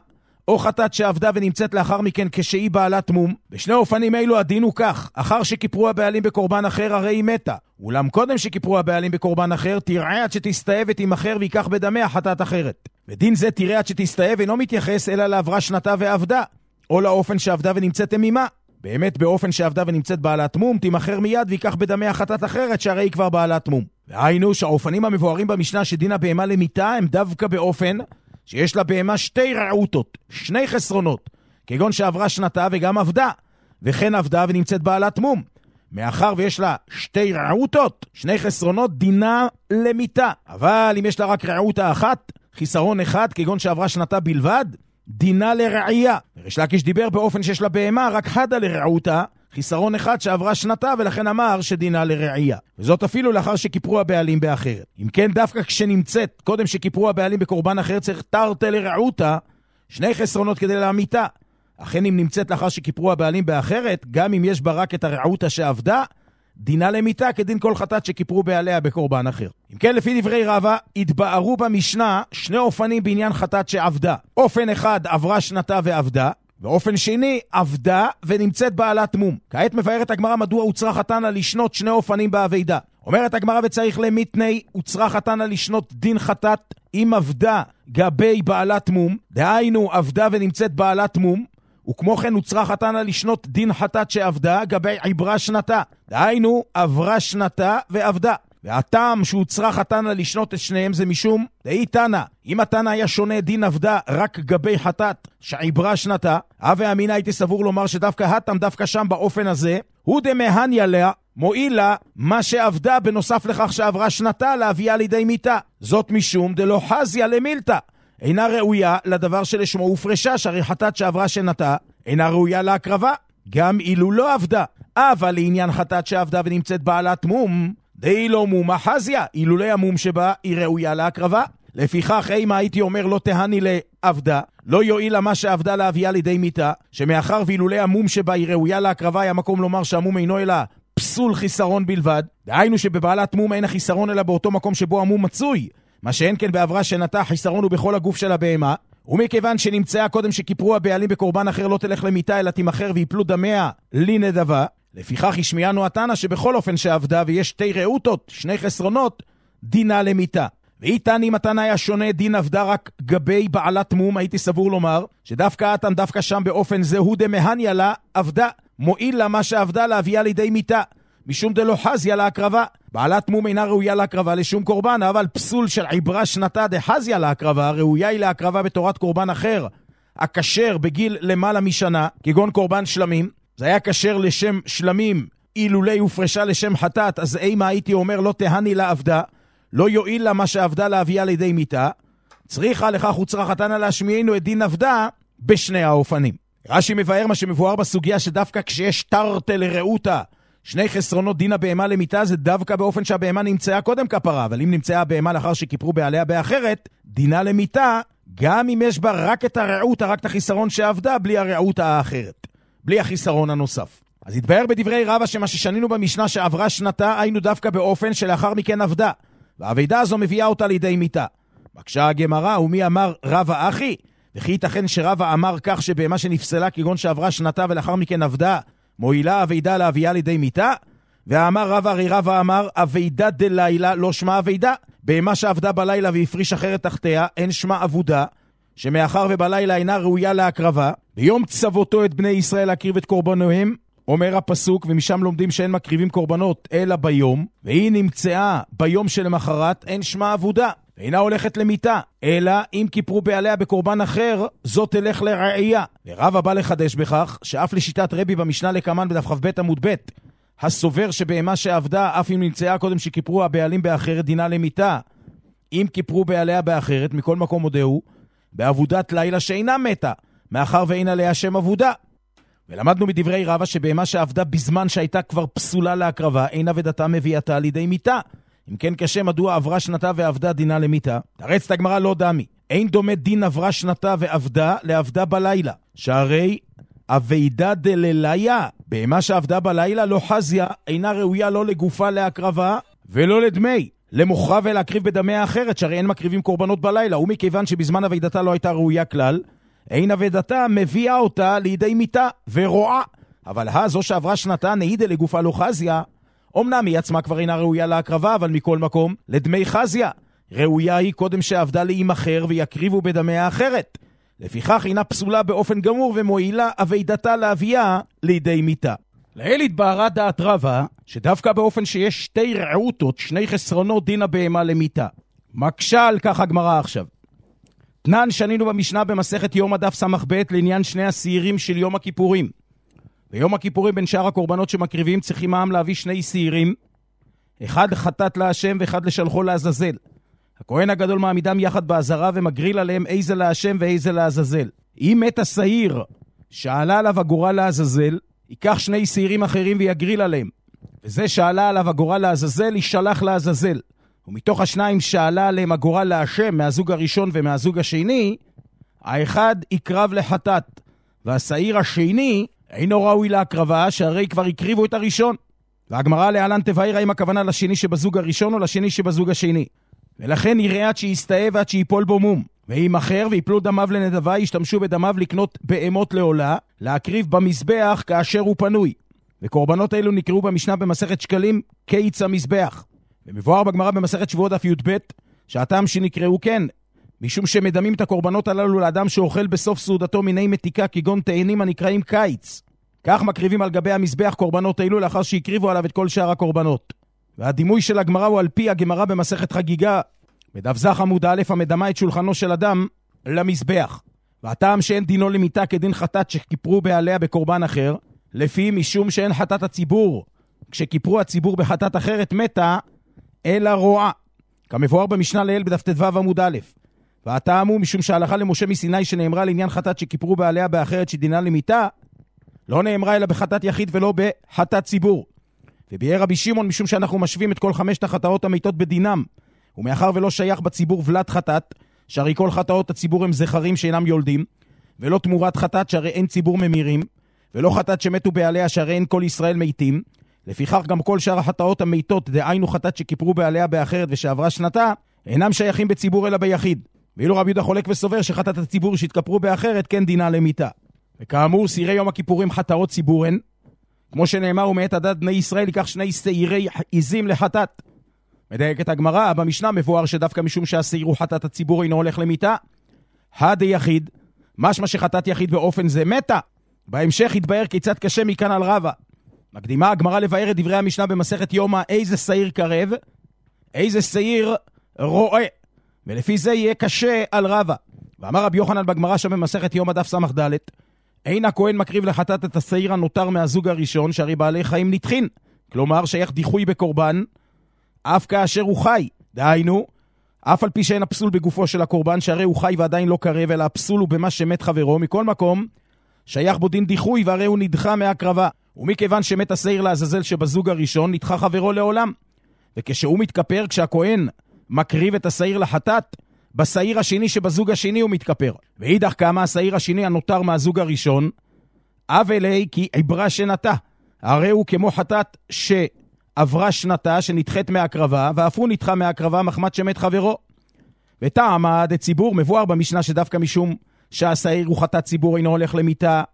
או חטאת שעבדה ונמצאת לאחר מכן כשהיא בעלת מום. בשני אופנים אלו הדין הוא כך: אחר שכיפרו הבעלים בקורבן אחר הרי היא מתה, אולם קודם שכיפרו הבעלים בקורבן אחר תראה עד שתסתאב ותימכר ויקח בדמיה חטאת אחרת. ודין זה תראה עד שתסתאב אינו מתייחס אלא לעברה שנתה ועבדה, או לאופן שעבדה ונמצאת תמימה. באמת באופן שעבדה ונמצאת בעלת מום תימכר מיד ויקח בדמיה חטאת אחרת שהרי היא כבר בעלת מום. והיינו שהאופנים המבוארים במשנה שדין הבהמה למיתה הם דווקא באופן שיש לה בהמה שתי רעותות, שני חסרונות, כגון שעברה שנתה וגם עבדה, וכן עבדה ונמצאת בעלת מום. מאחר ויש לה שתי רעותות, שני חסרונות, דינה למיתה. אבל אם יש לה רק רעותה אחת, חיסרון אחד, כגון שעברה שנתה בלבד, דינה לרעייה. ריש לקיש דיבר באופן שיש לה בהמה רק חדה לרעותה, חיסרון אחד שעברה שנתה, ולכן אמר שדינה לרעייה. וזאת אפילו לאחר שכיפרו הבעלים באחרת. אם כן, דווקא כשנמצאת קודם שכיפרו הבעלים בקורבן אחר צריך תרתי לרעותה, שני חסרונות כדי להמיתה. אכן אם נמצאת לאחר שכיפרו הבעלים באחרת, גם אם יש בה רק את הרעותה שעבדה, דינה למיתה כדין כל חטאת שכיפרו בעליה בקורבן אחר. אם כן, לפי דברי רבא, התבארו במשנה שני אופנים בעניין חטאת שעבדה. אופן אחד עברה שנתה ועבדה, ואופן שני עבדה ונמצאת בעלת מום. כעת מבארת הגמרא מדוע הוצרה חתנה לשנות שני אופנים בעבידה. אומרת הגמרא וצריך למיתני, הוצרה חתנה לשנות דין חטאת אם עבדה גבי בעלת מום, דהיינו עבדה ונמצאת בעלת מום, וכמו כן הוצרה חתנה לשנות דין חטאת שעבדה גבי עברה שנתה, דהיינו עברה שנתה ועבדה. והטעם שהוצרה חתנה לשנות את שניהם זה משום דאי תנא, אם התנא היה שונה דין עבדה רק גבי חטאת שעברה שנתה, הווה אמינא הייתי סבור לומר שדווקא הטעם דווקא שם באופן הזה הוא דמהניה לה, מועיל לה מה שעבדה בנוסף לכך שעברה שנתה להביאה לידי מיתה. זאת משום דלא חזיה למילתא, אינה ראויה לדבר שלשמו הופרשה, שהרי חטאת שעברה שנתה אינה ראויה להקרבה גם אילו לא עבדה. אבל לעניין חטאת שעבדה ונמצאת בעלת מום די לא מומה חזיה, אילולי המום שבה היא ראויה להקרבה. לפיכך אימה הייתי אומר לא תהני לעבדה, לא יועיל מה שעבדה להביאה לידי מיתה, שמאחר ואילולי המום שבה היא ראויה להקרבה היה מקום לומר שהמום אינו אלא פסול חיסרון בלבד, דהיינו שבבעלת מום אין החיסרון אלא באותו מקום שבו המום מצוי, מה שאין כן בעברה שנתה החיסרון הוא בכל הגוף של הבהמה. ומכיוון שנמצאה קודם שכיפרו הבעלים בקורבן אחר לא תלך למיתה אלא תימכר ויפלו דמיה לי נדבה, לפיכך השמיענו התנא שבכל אופן שעבדה ויש שתי רעותות, שני חסרונות, דינה למיתה. ואיתן אם התנא היה שונה דין עבדה רק גבי בעלת מום, הייתי סבור לומר שדווקא התנא דווקא שם באופן זה הוא דמהניה לה עבדה, מועיל לה מה שעבדה להביאה לידי מיתה, משום דלא חזיה להקרבה. בעלת מום אינה ראויה להקרבה לשום קורבן, אבל פסול של עברה שנתה דחזיה להקרבה, ראויה היא להקרבה בתורת קורבן אחר, הכשר בגיל למעלה משנה, כגון קורבן שלמים. זה היה כשר לשם שלמים, אילולי הופרשה לשם חטאת, אז אימה הייתי אומר לא תהני לה עבדה, לא יועיל לה מה שעבדה להביאה לידי מיתה, צריכה לכך הוצרה חתנה להשמיענו את דין עבדה בשני האופנים. רש"י מבאר מה שמבואר בסוגיה שדווקא כשיש תרתי לרעותה, שני חסרונות דין הבהמה למיתה, זה דווקא באופן שהבהמה נמצאה קודם כפרה, אבל אם נמצאה הבהמה לאחר שכיפרו בעליה באחרת, דינה למיתה, גם אם יש בה רק את הרעותה, רק את החיסרון שעבדה, בלי הרעותה האחרת, בלי החיסרון הנוסף. אז התבאר בדברי רבא שמה ששנינו במשנה שעברה שנתה, היינו דווקא באופן שלאחר מכן עבדה, והעבידה הזו מביאה אותה לידי מיתה. בקשה הגמרא, ומי אמר רבא אחי? וכי ייתכן שרבא אמר כך שבהמה שנפסלה כגון שעברה שנתה ולאחר מכן עבדה, מועילה עבידה להביאה לידי מיתה? ואמר רבא, הרי רבא אמר עבידה דלילה לא שמה עבידה, בהמה שעבדה בלילה והפריש אחרת תחתיה אין שמה עבודה, שמאחר ובלילה אינה ראויה להקרבה, ביום צוותו את בני ישראל להקריב את קורבנוהם, אומר הפסוק, ומשם לומדים שאין מקריבים קורבנות אלא ביום, והיא נמצאה ביום שלמחרת, אין שמה עבודה, ואינה הולכת למיתה, אלא אם כיפרו בעליה בקורבן אחר, זאת תלך לרעייה. ורבא בא לחדש בכך, שאף לשיטת רבי במשנה לקמן בדף כ"ב עמוד ב', הסובר שבהמה שעבדה, אף אם נמצאה קודם שכיפרו הבעלים באחרת, דינה למיתה. אם כיפרו בעליה באחרת, מכל מקום מודעו, בעבודת לילה שאינה מתה, מאחר ואין עליה שם עבודה. ולמדנו מדברי רבא שבהמה שעבדה בזמן שהייתה כבר פסולה להקרבה, אין עבדתה מביאתה לידי מיתה. אם כן קשה מדוע עברה שנתה ועבדה דינה למיתה? תרץ את הגמרא לא דמי. אין דומה דין עברה שנתה ועבדה לעבדה בלילה. שהרי עבידה דליליה, בהמה שעבדה בלילה לא חזיה, אינה ראויה לא לגופה להקרבה ולא לדמי. למוכרע ולהקריב בדמיה אחרת, שהרי אין מקריבים קורבנות בלילה, ומכיוון שבזמן עבידתה לא הייתה ראויה כלל, אין אבדתה מביאה אותה לידי מיתה ורועה. אבל הזו שעברה שנתה נעידה לגופה לא חזיה, אמנם היא עצמה כבר אינה ראויה להקרבה, אבל מכל מקום לדמי חזיה. ראויה היא קודם שעבדה לאם אחר ויקריבו בדמיה אחרת. לפיכך אינה פסולה באופן גמור ומועילה אבדתה להביאה לידי מיתה. לאל התבהרה דעת רבה, שדווקא באופן שיש שתי רעותות, שני חסרונות, דין הבהמה למיתה. מקשה על כך הגמרא עכשיו. תנן שנינו במשנה במסכת יום הדף סמך ב' לעניין שני השעירים של יום הכיפורים. ביום הכיפורים בין שאר הקורבנות שמקריבים צריכים העם להביא שני שעירים, אחד חטאת להשם ואחד לשלחו לעזאזל. הכהן הגדול מעמידם יחד בעזרה ומגריל עליהם איזה להשם ואיזה לעזאזל. אם מת השעיר שעלה עליו הגורל לעזאזל, ייקח שני שעירים אחרים ויגריל עליהם. וזה שעלה עליו הגורל לעזאזל יישלח לעזאזל. ומתוך השניים שעלה עליהם הגורל להשם מהזוג הראשון ומהזוג השני, האחד יקרב לחטאת, והשעיר השני אינו ראוי להקרבה, שהרי כבר יקריבו את הראשון. והגמרא להלן תבהיר האם הכוונה לשני שבזוג הראשון או לשני שבזוג השני. ולכן יראה עד שיסתאה ועד שיפול בו מום. ואם אחר ויפלו דמיו לנדבה, ישתמשו בדמיו לקנות בהמות לעולה, להקריב במזבח כאשר הוא פנוי. וקורבנות אלו נקראו במשנה במסכת שקלים קיץ המזבח. ומבואר בגמרא במסכת שבועות דף י"ב, שהטעם שנקראו כן, משום שמדמים את הקורבנות הללו לאדם שאוכל בסוף סעודתו מיני מתיקה כגון תאנים הנקראים קיץ. כך מקריבים על גבי המזבח קורבנות אלו לאחר שהקריבו עליו את כל שאר הקורבנות. והדימוי של הגמרא הוא על פי הגמרא במסכת חגיגה, בדף זך עמוד א', המדמה את שולחנו של אדם למזבח. והטעם שאין דינו למיתה כדין חטאת שכיפרו בעליה בקורבן אחר, לפי משום שאין חטאת הציבור, כשכיפרו הציבור בחטאת אחרת מתה, אלא רועה. כמבואר במשנה לעיל בדף ט"ו עמוד א'. והטעם הוא משום שההלכה למשה מסיני שנאמרה לעניין חטאת שכיפרו בעליה באחרת שדינה למיתה, לא נאמרה אלא בחטאת יחיד ולא בחטאת ציבור. וביאר רבי שמעון משום שאנחנו משווים את כל 5 החטאות המתות בדינם, ומאחר ולא שייך בציבור ולד חטאת, שהרי כל חטאות הציבור הם זכרים שאינם יולדים, ולא תמורת חטאת שהרי אין ציבור ממירים, ולא חטאת שמתו בעליה שהרי אין כל ישראל מתים, לפיכך גם כל שאר החטאות המתות, דהיינו חטאת שכיפרו בעליה באחרת ושעברה שנתה, אינם שייכים בציבור אלא ביחיד. ואילו רבי יהודה חולק וסובר שחטאת הציבור שהתכפרו באחרת כן דינה למיתה. וכאמור, שעירי יום הכיפורים חטאות ציבורן, כמו שנאמר, ומאת עדת בני ישראל ייקח 2 שעירי עזים לחטאת. מדייקת הגמרא, במשנה מבואר שדווקא משום שהשעיר הוא חטאת הציבור אינו הולך למיתה, הדי יחיד, משמע שחטאת יחיד באופן זה מתה. בהמשך יתבהר כיצד קשה מכאן על רבה. מקדימה הגמרא לבאר את דברי המשנה במסכת יומא, איזה שעיר קרב, איזה שעיר רואה, ולפי זה יהיה קשה על רבה. ואמר רבי יוחנן בגמרא שם במסכת יומא דף סמך ד', אין הכהן מקריב לחטאת את השעיר הנותר מהזוג הראשון, שהרי בעלי חיים נתחין, כלומר שייך דיחוי בקורבן, אף כאשר הוא חי. דהיינו, אף על פי שאין הפסול בגופו של הקורבן, שהרי הוא חי ועדיין לא קרב, אלא הפסול הוא במה שמת חברו, מכל מקום, שייך בו דין דיחוי, והרי הוא נדחה מהקרבה. ומכיוון שמת השעיר לעזאזל שבזוג הראשון, נדחה חברו לעולם. וכשהוא מתכפר, כשהכהן מקריב את השעיר לחטאת, בשעיר השני שבזוג השני הוא מתכפר. ואידך כמה השעיר השני הנותר מהזוג הראשון, אבלי כי עברה שנתה, הרי הוא כמו חטאת שעברה שנתה, שנדחת מהקרבה, ואף הוא נדחה מהקרבה מחמת שמת חברו. וטעם הציבור מבואר במשנה שדווקא משום שהשעיר הוא חטאת ציבור אינו הולך למיתה,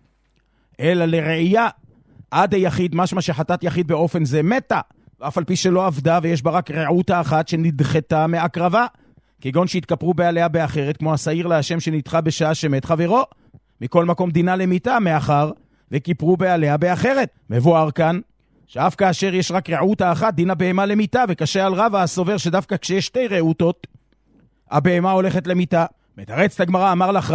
אלא לראייה עד היחיד, משמע שחטאת יחיד באופן זה מתה, ואף על פי שלא עבדה ויש בה רק רעותה אחת שנדחתה מהקרבה, כגון שהתכפרו בעליה באחרת, כמו השעיר להשם שנדחה בשעה שמת חברו. מכל מקום דינה למיתה מאחר וכיפרו בעליה באחרת. מבואר כאן שאף כאשר יש רק רעותה אחת דינה בהמה למיתה, וקשה על רבה הסובר שדווקא כשיש 2 רעותות הבהמה הולכת למיתה. מתרץ את הגמרא, אמר לך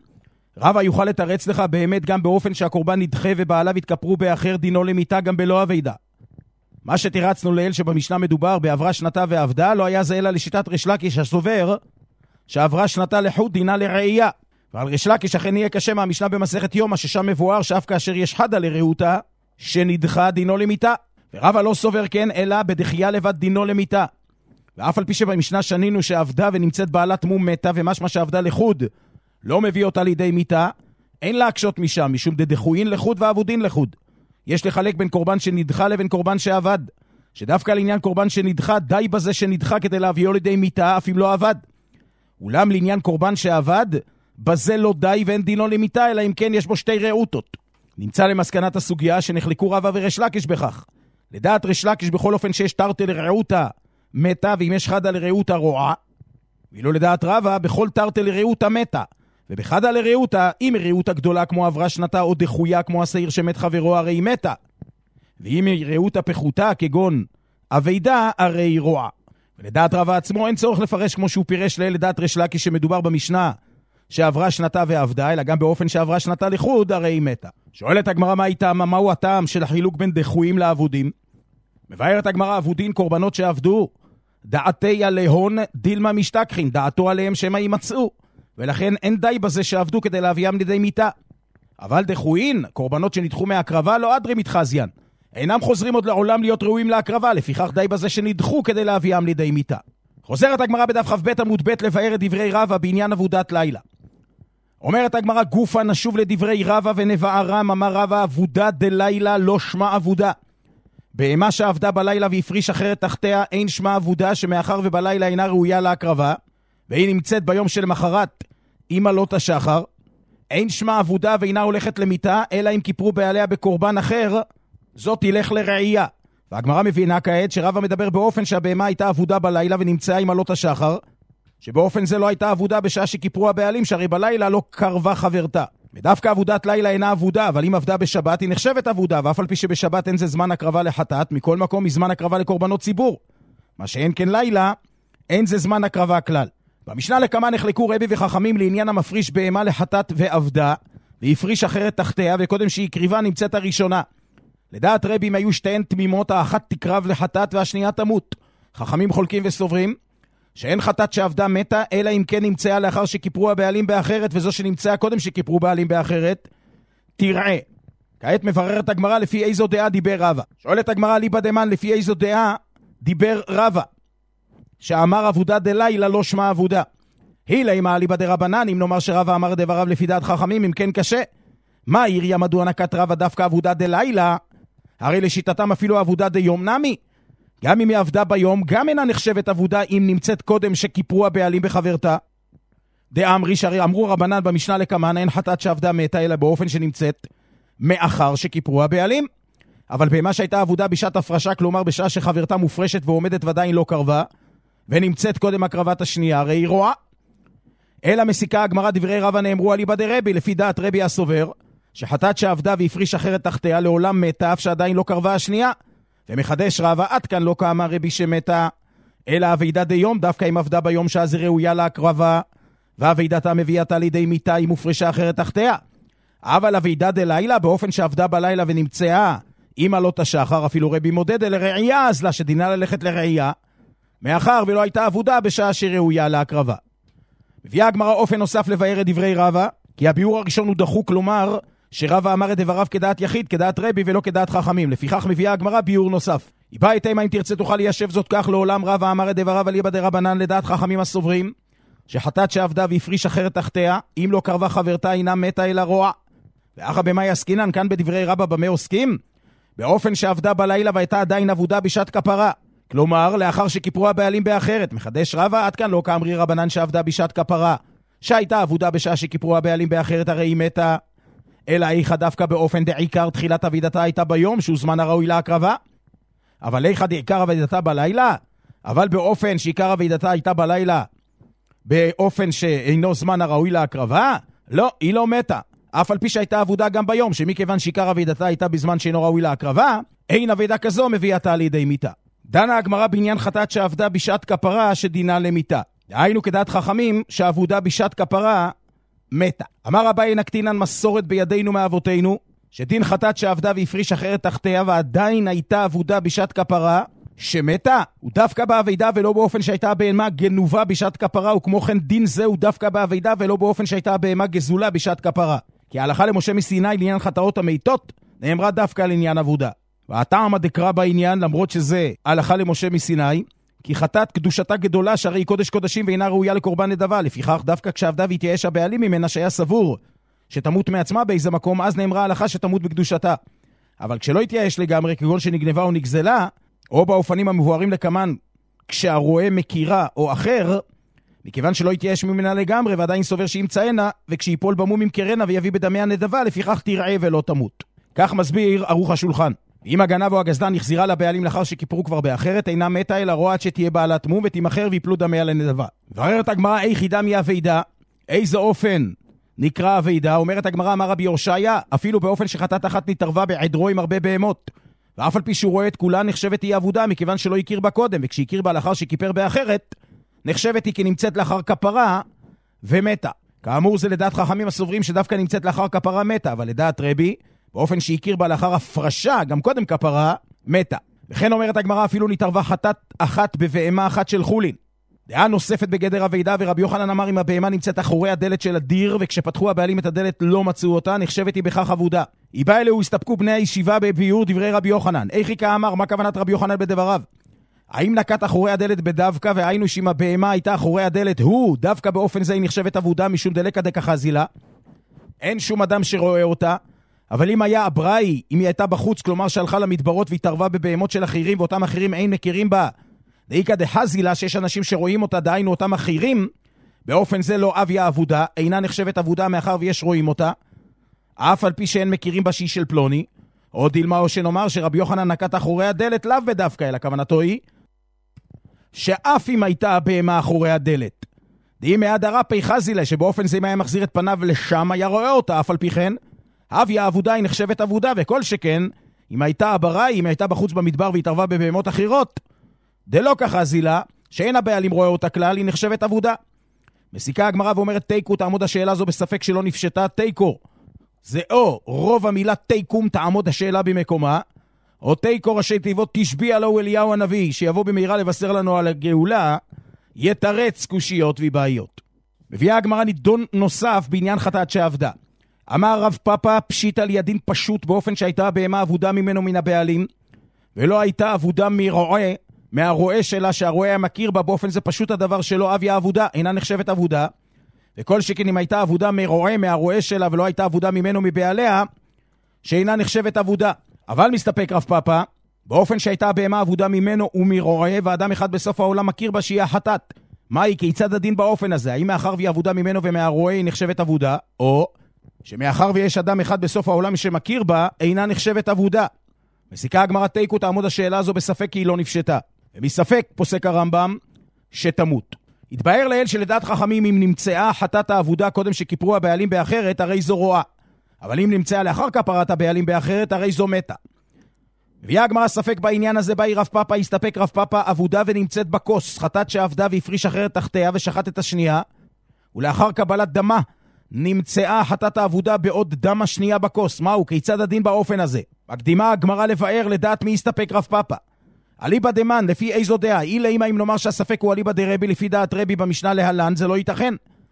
רבה יוכל לתרץ לך באמת גם באופן שהקורבן נדחה ובעליו התכפרו באחר, דינו למיתה גם בלא אבידה. מה שתרצנו לאל שבמשנה מדובר בעברה שנתה ועבדה, לא היה זה אלא לשיטת ריש לקיש הסובר שעברה שנתה לחוד דינה לראייה. ועל ריש לקיש אכן יהיה קשה מהמשנה במסכת יומא, ששם מבואר שאף כאשר יש חדה לרעותה שנדחה דינו למיתה. ורבה לא סובר כן אלא בדחייה לבד דינו למיתה. ואף על פי שבמשנה שנינו שעבדה ונמצאת בעלת מום מתה, ומשמע שעבדה לחוד לא מביא אותה לידי מיתה, אין להקשות משם, משום דדחוין לחוד ועבודין לחוד. יש לחלק בין קורבן שנדחה לבין קורבן שעבד, שדווקא לעניין קורבן שנדחה די בזה שנדחה כדי להביאו לידי מיתה אף אם לא עבד. אולם לעניין קורבן שעבד, בזה לא די ואין דינו למיתה, אלא אם כן יש בו שתי רעותות. נמצא למסקנת הסוגיה שנחלקו רבא וריש לקיש בכך. לדעת ריש לקיש בכל אופן שיש תרתי לרעותה מתה, ואם יש חדה לרעותה רועה, ואילו לדעת רבא בכל תרתי לרעותה מתה, ובחדה לרעותה, אם רעותה גדולה כמו עברה שנתה או דחויה כמו השעיר שמת חברו, הרי היא מתה. ואם היא רעותה פחותה כגון אבידה, הרי היא רועה. ולדעת רבא עצמו אין צורך לפרש כמו שהוא פירש לדעת ריש לקיש שמדובר במשנה שעברה שנתה ועבדה, אלא גם באופן שעברה שנתה לחוד, הרי היא מתה. שואלת הגמרא מהו הטעם של החילוק בין דחויים לעבודים? מבארת הגמרא, עבודין קורבנות שעבדו, דעתי עליהון דילמה משתכחין, דעתו עליהם שמה יימצאו, ולכן אין די בזה שעבדו כדי להביאם לידי מיתה. אבל דחויים, קורבנות שנדחו מהקרבה, לא אדרי מתחזיין, אינם חוזרים עוד לעולם להיות ראויים להקרבה, לפיכך די בזה שנדחו כדי להביאם לידי מיתה. חוזרת הגמרא בדף כ"ב עמוד ב' לבאר את דברי רבא בעניין עבודת לילה. אומרת הגמרא, גופה נשוב לדברי רבא ונבערם, אמר רבא, עבודה דלילה לא שמה עבודה. בהמה שעבדה בלילה והפריש אחרת תחתיה, אין שמה עבודה, שמאחר ובלילה אינה ראויה להקרבה, והיא נמצאת ביום שלמחרת עם עלות השחר, אין שמה עבודה ואינה הולכת למיתה, אלא אם כיפרו בעליה בקורבן אחר, זאת תלך לרעייה. והגמרא מבינה כעת שרבא מדבר באופן שהבהמה הייתה עבודה בלילה ונמצאה עם עלות השחר, שבאופן זה לא הייתה עבודה בשעה שכיפרו הבעלים, שהרי בלילה לא קרבה חברתה. ודווקא עבודת לילה אינה עבודה, אבל אם עבדה בשבת היא נחשבת עבודה, ואף על פי שבשבת אין זה זמן הקרבה לחטאת, מכל מקום מזמן הקרבה לקורבנות ציבור. מה שאין כן לילה, אין זה זמן הקרבה כלל. במשנה לכמה נחלקו רבי וחכמים לעניין המפריש בהמה לחטאת ועבדה, והפריש אחרת תחתיה, וקודם שהיא קריבה נמצאת הראשונה. לדעת רבי אם היו שתיהן תמימות, האחת תקרב לחטאת והשנייה תמות. חכמים חולקים וסוברים שאין חטאת שעבדה מתה, אלא אם כן נמצאה לאחר שכיפרו הבעלים באחרת, וזו שנמצאה קודם שכיפרו בעלים באחרת, תראה. כעת מבררת הגמרא לפי איזו דעה דיבר רבא. שואלת הגמרא ליבא דמן, לפי איזו דעה דיבר רבא, שאמר עבודה דלילה לא שמה עבודה. הילה אם ליבא דרבנן, אם נאמר שרבא אמר דבריו לפי דעת חכמים, אם כן קשה. מה עיריה מדוע נקט רבא דווקא עבודה דלילה? הרי לשיטתם אפילו עבודה דיום נמי. גם אם היא עבדה ביום, גם אינה נחשבת עבודה אם נמצאת קודם שכיפרו הבעלים בחברתה. דאמרי, שהרי אמרו רבנן במשנה לקמן, אין חטאת שעבדה מתה, אלא באופן שנמצאת מאחר שכיפרו הבעלים. אבל במה שהייתה עבודה בשעת הפרשה, כלומר בשעה שחברתה מופרשת ועומדת ודאי לא קרבה, ונמצאת קודם הקרבת השנייה, הרי היא רואה. אלא מסיקה הגמרא דברי רבא נאמרו על ליבא דרבי, לפי דעת רבי הסובר, שחטאת שעבדה והפריש אחרת תחתיה לעולם מתה, אף שעדיין לא קרבה השנייה. ומחדש רבא, עד כאן לא קמה רבי שמתה, אלא אבידה דיום, דווקא אם עבדה ביום שאז ראויה להקרבה, ואבידתה מביאתה לידי מיתה, היא מופרשה אחרת תחתיה. אבל אבידה דלילה, באופן שעבדה בלילה ונמצאה עם עלות השחר, אפילו רבי מודד אל רעייה, אז לה שדינה ללכת לרעייה, מאחר ולא הייתה עבודה בשעה שראויה להקרבה. מביאה הגמרא אופן נוסף לבאר את דברי רבא, כי הביאור הראשון הוא דחוק, כלומר שרבא אמר את דבריו כדעת יחיד, כדעת רבי ולא כדעת חכמים. לפיכך מביאה הגמרא ביאור נוסף. היא באה איתה, אם תרצה תוכל ליישב זאת כך, לעולם רבא אמר את דבריו על ליבא דרבנן, לדעת חכמים הסוברים שחטאת שעבדה והפריש אחרת תחתיה, אם לא קרבה חברתה אינה מתה אלא רועה. ואחר במה יסקינן כאן בדברי רבא במה עוסקים? באופן שעבדה בלילה והייתה עדיין עבודה בשעת כפרה, כלומר לאחר שכיפרו הבעלים באחרת. מחדש רבא, עד כאן לא כאמרי רבנן שעבדה בשעת כפרה, שהייתה עבודה בשעה שכיפרו הבעלים באחרת, הרי היא מתה. אלא איכה דווקא באופן דעיקר תחילת עבידתה הייתה ביום שהוא זמן הראוי להקרבה. אבל איכה דעיקר עבידתה בלילה, אבל באופן שעיקר עבידתה הייתה בלילה באופן שאינו זמן הראוי להקרבה, לא, היא לא מתה. אף על פי שהייתה עבודה גם ביום, שמכיוון שעיקר עבידתה הייתה בזמן שאינו ראוי להקרבה, אין עבידה כזו מביאתה לידי מיתה. דנה הגמרא בעניין חטאת שעבדה בשעת כפרה שדינה למיתה. דהיינו כדעת חכמים שעבודה בשעת כפרה מתה. אמר אביי נקטינן מסורת בידינו מאבותינו, שדין חטאת שעבדה והפריש אחרת תחתיה ועדיין הייתה עבודה בשעת כפרה שמתה, הוא דווקא בעבידה ולא באופן שהייתה בהמה גנובה בשעת כפרה, וכמו כן דין זה הוא דווקא בעבידה ולא באופן שהייתה בהמה גזולה בשעת כפרה. כי ההלכה למשה מסיני לעניין חטאות המתות נאמרה דווקא לעניין עבודה. והטעם הדקרא בעניין, למרות שזה ההלכה למשה מסיני, כי חטאת קדושתה גדולה שהרי היא קודש קודשים ואינה ראויה לקורבן נדבה. לפיכך דווקא כשעבדה והתייאש הבעלים ממנה שהיה סבור שתמות מעצמה באיזה מקום, אז נאמרה ההלכה שתמות בקדושתה. אבל כשלא התייאש לגמרי, כגון שנגנבה או נגזלה, או באופנים המבוארים לקמן כשהרואה מכירה או אחר, מכיוון שלא יתייאש ממנה לגמרי, ועדיין סובר שימצאנה, וכשיפול במום ימכרנה ויביא בדמי הנדבה, לפיכך תרעה ולא תמות. כך מסביר ערוך השולחן. אם הגנב או הגזלן יחזירה לבעלים לאחר שכיפרו כבר באחרת, אינה מתה אלא רואה עד שתהיה בעלת מום ותימכר ויפלו דמיה לנדבה. מבררת הגמרא איך היא דמי אבידה, איזה אופן נקרא אבידה? אומרת הגמרא, אמר רבי יושעיה, אפילו באופן שחטאת אחת נתערבה בעדרו עם הרבה בהמות, ואף על פי שהוא רואה את כולה נחשבת היא אבודה, מכיוון שלא הכיר בה קודם, וכשהכיר בה לאחר שכיפר באחרת, נחשבת היא כנמצאת לאחר כפרה ומתה. כאמור זה לדעת חכמים הסוברים שדווקא נמצאת לאחר כפרה מתה, אבל לדעת רבי, באופן שהכיר בה לאחר הפרשה, גם קודם כפרה, מתה. וכן אומרת הגמרא, אפילו נתערבה חטאת אחת בבהמה אחת של חולין. דעה נוספת בגדר אבידה, ורבי יוחנן אמר, אם הבהמה נמצאת אחורי הדלת של הדיר, וכשפתחו הבעלים את הדלת לא מצאו אותה, נחשבת היא בכך אבודה. היא באה אליה, הסתפקו בני הישיבה בביאור דברי רבי יוחנן. איך היא כאמר, מה כוונת רבי יוחנן בדבריו? האם נקט אחורי הדלת בדווקא, והיינו שאם הבהמה הייתה אחורי הדלת, הוא דווקא באופן זה היא נחשבת אבודה משום דלקא דקחזילה? אין שום אדם שרואה אותה. אבל אם היה אבראי, אם היא הייתה בחוץ, כלומר שהלכה למדברות והתערבה בבהמות של אחרים, ואותם אחרים אין מכירים בה, דאיקא דחזילה, שיש אנשים שרואים אותה, דהיינו אותם אחרים, באופן זה לא אביה אבודה, אינה נחשבת אבודה מאחר ויש רואים אותה, אף על פי שאין מכירים בה שהיא של פלוני, או דילמה או שנאמר שרבי יוחנן נקט אחורי הדלת, לאו בדווקא, אלא כוונתו היא, שאף אם הייתה הבהמה אחורי הדלת, דהי מהדרה פי חזילה, שבאופן זה אם היה מחזיר את פניו לשם, היה רואה אותה, אף על פי כן, אביה אבודה היא נחשבת אבודה, וכל שכן, אם הייתה אבראי, אם הייתה בחוץ במדבר והתערבה בבהמות אחרות, דלא ככה זילה, שאין הבעלים רואה אותה כלל, היא נחשבת אבודה. מסיקה הגמרא ואומרת תיקו, תעמוד השאלה זו בספק שלא נפשטה, תיקו. זה או רוב המילה תיקום תעמוד השאלה במקומה, או תיקו ראשי תיבות תשביע לו אליהו הנביא, שיבוא במהרה לבשר לנו על הגאולה, יתרץ קושיות ובעיות. מביאה הגמרא נידון נוסף בעניין חטאת שעבדה. אמר רב פאפא פשיט על ידין פשוט באופן שהייתה בהמה אבודה ממנו מן הבעלים, ולא הייתה אבודה מרועה, מהרועה שלה שהרועה היה מכיר בה, באופן זה פשוט הדבר שלו אביה אבודה, אינה נחשבת אבודה, וכל שכן אם הייתה אבודה מרועה מהרועה שלה ולא הייתה אבודה ממנו מבעליה, שאינה נחשבת אבודה. אבל מסתפק רב פאפא, באופן שהייתה בהמה אבודה ממנו ומרועה, ואדם אחד בסוף העולם מכיר בה שהיא החטאת. מהי, כיצד הדין באופן הזה? האם מאחר והיא אבודה ממנו ומהרועה היא נחשבת אבודה, או שמאחר ויש אדם אחד בסוף העולם שמכיר בה, אינה נחשבת אבודה. מסיקה הגמרא תיקו, תעמוד השאלה הזו בספק כי היא לא נפשטה. ומספק פוסק הרמב"ם שתמות. התבהר לאל שלדעת חכמים אם נמצאה חטאת האבודה קודם שכיפרו הבעלים באחרת, הרי זו רואה. אבל אם נמצאה לאחר כפרת הבעלים באחרת, הרי זו מתה. והיא הגמרא ספק בעניין הזה, באי רב פאפא, הסתפק רב פאפא אבודה ונמצאת בכוס, חטאת שעבדה והפריש אחרת תחתיה ושחט את השנייה, ולאחר קבלת דמה, נמצאה חטאת האבודה בעוד דם השנייה בכוס. מהו? כיצד הדין באופן הזה? הקדימה הגמרא לבאר לדעת מי הסתפק רב פאפא. אליבא דמן, לפי איזו דעה? אילה אם נאמר שהספק הוא אליבא דרבי, לפי דעת רבי במשנה להלן, זה לא ייתכן.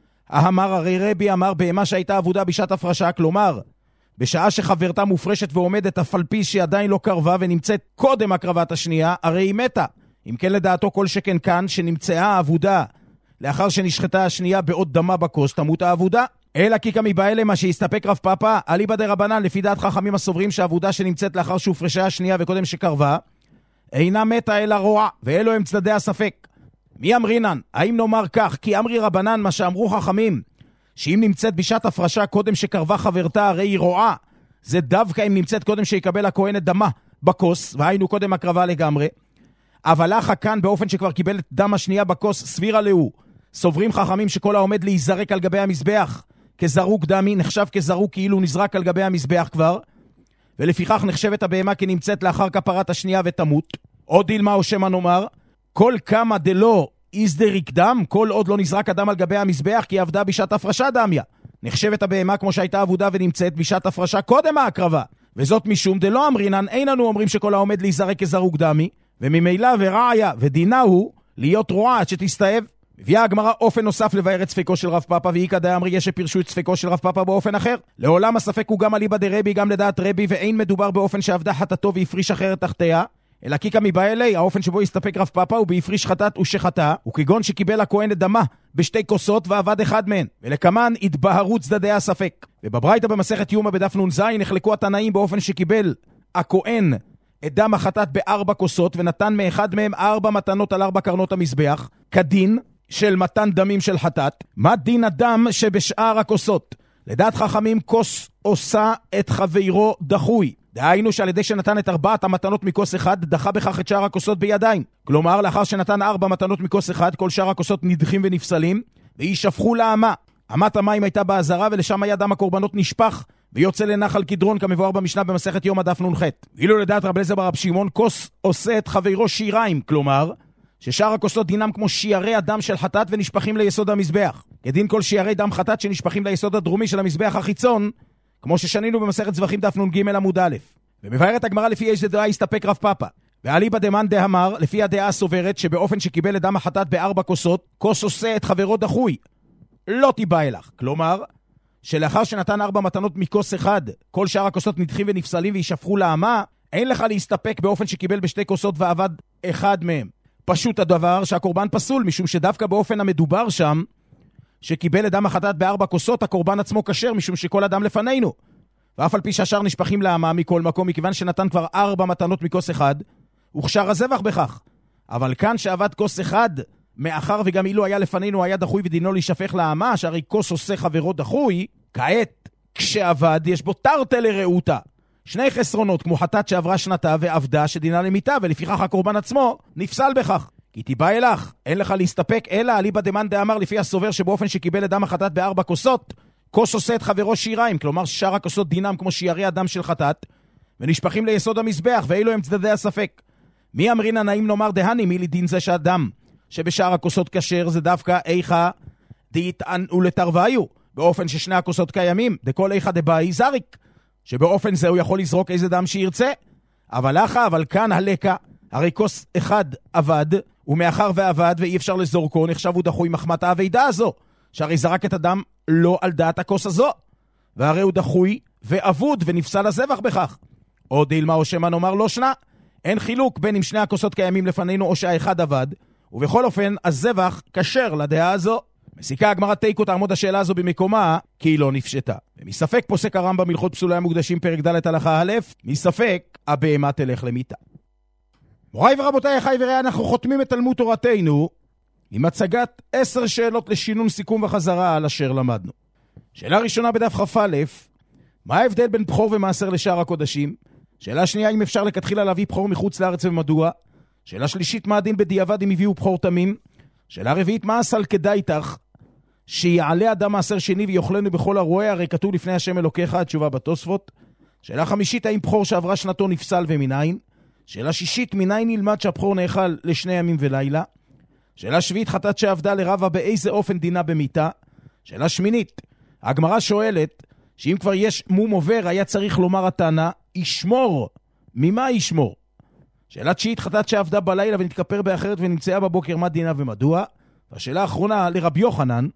אמר הרי רבי אמר בהמה שהייתה אבודה בשעת הפרשה, כלומר, בשעה שחברתה מופרשת ועומדת אף על פי שהיא עדיין לא קרבה ונמצאת קודם הקרבת השנייה, הרי היא מתה. אם כן לדעתו כל שכן כאן, שנמצאה האבודה לאחר שנשחטה השנייה בעוד דמה בכוס, תמות האבודה. אלא כי כמי בא אלה מה שהסתפק רב פאפא, אליבא דרבנן, לפי דעת חכמים הסוברים שהאבודה שנמצאת לאחר שהופרשה השנייה וקודם שקרבה, אינה מתה אלא רועה, ואלו הם צדדי הספק. מי אמרינן? האם נאמר כך, כי אמרי רבנן מה שאמרו חכמים, שאם נמצאת בשעת הפרשה קודם שקרבה חברתה הרי היא רועה, זה דווקא אם נמצאת קודם שיקבל הכהן את דמה בכוס, והיינו קודם הקרבה לגמרי, אבל אחא כאן באופן שכבר קיבל את דם השנייה בכוס, סבירה לו. סוברים חכמים שכל העומד להיזרק על גבי המזבח כזרוק דמי, נחשב כזרוק כאילו נזרק על גבי המזבח כבר, ולפיכך נחשבת הבהמה כנמצאת לאחר כפרת השנייה ותמות. עוד דילמה או שמה נאמר, כל כמה דלא איזדריק דם, כל עוד לא נזרק הדם על גבי המזבח, כי עבדה בשעת הפרשה דמיה. נחשבת הבהמה כמו שהייתה עבודה ונמצאת בשעת הפרשה קודם ההקרבה. וזאת משום דלא אמרינן, אין לנו אומרים שכל העומד להיזרק כזרוק דמי, וממילא ורעיה ודינה הוא להיות רועה עד שתסתאב. הביאה הגמרא אופן נוסף לבאר את ספקו של רב פאפא, ואיקא דאמרי יש שפירשו את ספקו של רב פאפא באופן אחר. לעולם הספק הוא גם אליבא דרבי, גם לדעת רבי, ואין מדובר באופן שעבדה חטאתו והפריש אחרת תחתיה, אלא כי כמי בא אלי, האופן שבו הסתפק רב פאפא הוא בהפריש חטאת ושחטא, וכגון שקיבל הכהן את דמה בשתי כוסות ועבד אחד מהן, ולכמן התבהרו צדדי הספק. ובברייתא במסכת יומא בדף נ"ז נחלקו התנאים באופן שקיבל הכהן את דם החטאת ב4 כוסות, ונתן מאחד מהם 4 מתנות על 4 קרנות המזבח, כדין, של מתן דמים של חטאת, מה דין הדם שבשאר הכוסות? לדעת חכמים, כוס עושה את חברו דחוי. דהיינו שעל ידי שנתן את 4 המתנות מכוס אחד, דחה בכך את שאר הכוסות בידיים. כלומר, לאחר שנתן 4 מתנות מכוס אחד, כל שאר הכוסות נדחים ונפסלים, וישפכו לאמה. אמת המים הייתה בעזרה, ולשם היה דם הקורבנות נשפך, ויוצא לנחל קדרון כמבואר במשנה במסכת יום הדף נ"ח. ואילו לדעת רב אליעזר ברב שמעון, כוס עושה את חברו שיריים, כלומר, ששאר הכוסות דינם כמו שיערי הדם של חטאת ונשפכים ליסוד המזבח. כדין כל שיערי דם חטאת שנשפכים ליסוד הדרומי של המזבח החיצון, כמו ששנינו במסכת זבחים דף נ"ג עמוד א'. ומבארת הגמרא לפי איזה דעה הסתפק רב פאפא. ואליבא דמאן דאמר, לפי הדעה הסוברת שבאופן שקיבל את דם החטאת ב4 כוסות, כוס עושה את חברו דחוי. לא תיבא אלך. כלומר, שלאחר שנתן 4 מתנות מכוס אחד, כל שאר הכוסות נדחים ונפסלים וישפכו לאמה, אין לך להסתפק באופן שקיבל ב2 כוסות ועבד אחד מהם. פשוט הדבר שהקורבן פסול, משום שדווקא באופן המדובר שם, שקיבל את דם החטאת ב4 כוסות, הקורבן עצמו כשר, משום שכל אדם לפנינו. ואף על פי שהשאר נשפכים לאמה מכל מקום, מכיוון שנתן כבר 4 מתנות מכוס אחד, הוכשר הזבח בכך. אבל כאן שעבד כוס אחד, מאחר וגם אילו היה לפנינו היה דחוי ודינו להישפך לאמה, שהרי כוס עושה חברו דחוי, כעת כשעבד יש בו תרתי לרעותה. 2 חסרונות, כמו חטאת שעברה שנתה ועבדה שדינה למיתה, ולפיכך הקורבן עצמו נפסל בכך. כי תיבא אלך, אין לך להסתפק, אלא אליבא דמאן דאמר לפי הסובר שבאופן שקיבל את דם החטאת ב4 כוסות, כוס עושה את חברו שיריים, כלומר שאר הכוסות דינם כמו שיערי הדם של חטאת, ונשפכים ליסוד המזבח, ואילו הם צדדי הספק. מי אמרינא נעים נאמר דהני, מי לדין זה שהדם שבשאר הכוסות כשר זה דווקא איכה דהיטענו לתרוויו, באופן ששני הכוסות קיימים, דכל איכה דבאי זריק, שבאופן זה הוא יכול לזרוק איזה דם שירצה. אבל כאן הלקה, הרי כוס אחד עבד, ומאחר ועבד ואי אפשר לזורקו, נחשב הוא דחוי מחמת העבידה הזו, שהרי זרק את הדם לא על דעת הכוס הזו, והרי הוא דחוי ועבוד ונפסל הזבח בכך. או דילמה או שמה נאמר לא שנה, אין חילוק בין אם 2 הכוסות קיימים לפנינו או שהאחד עבד, ובכל אופן הזבח כשר לדעה הזו. מסיקה הגמרא תיקו תעמוד השאלה הזו במקומה, כי היא לא נפשטה. ומספק פוסק הרמב"ם הלכות פסולי המוקדשים פרק ד' הלכה א', מספק הבהמה תלך למיתה. מוריי ורבותיי, אחיי ורעיי, אנחנו חותמים את תלמוד תורתנו עם הצגת 10 שאלות לשינון סיכום וחזרה על אשר למדנו. שאלה ראשונה בדף כ"א, מה ההבדל בין בחור ומעשר לשאר הקודשים? שאלה שנייה, אם אפשר לכתחילה להביא בחור מחוץ לארץ ומדוע? שאלה שלישית, מה הדין בדיעבד אם הביאו בחור תמים? שאלה רביעית, מה אסל כדאיתך שיעלה אדם מעשר שני ויאכלנו בכל הרועה, הרי כתוב לפני השם אלוקיך? התשובה בתוספות. שאלה חמישית, האם בחור שעברה שנתו נפסל ומניין? שאלה שישית, מניין נלמד שהבחור נאכל ל2 ימים ולילה? שאלה שביעית, חטאת שעבדה לרבה באיזה אופן דינה במיתה? שאלה שמינית, הגמרא שואלת שאם כבר יש מום עובר היה צריך לומר התנא ישמור, ממה ישמור? שאלה תשיעית, חטאת שעבדה בלילה ונתכפר באחרת ונמצאה בבוקר, מה דינה ומדוע? והשאלה האחרונה לרבי יוחנן,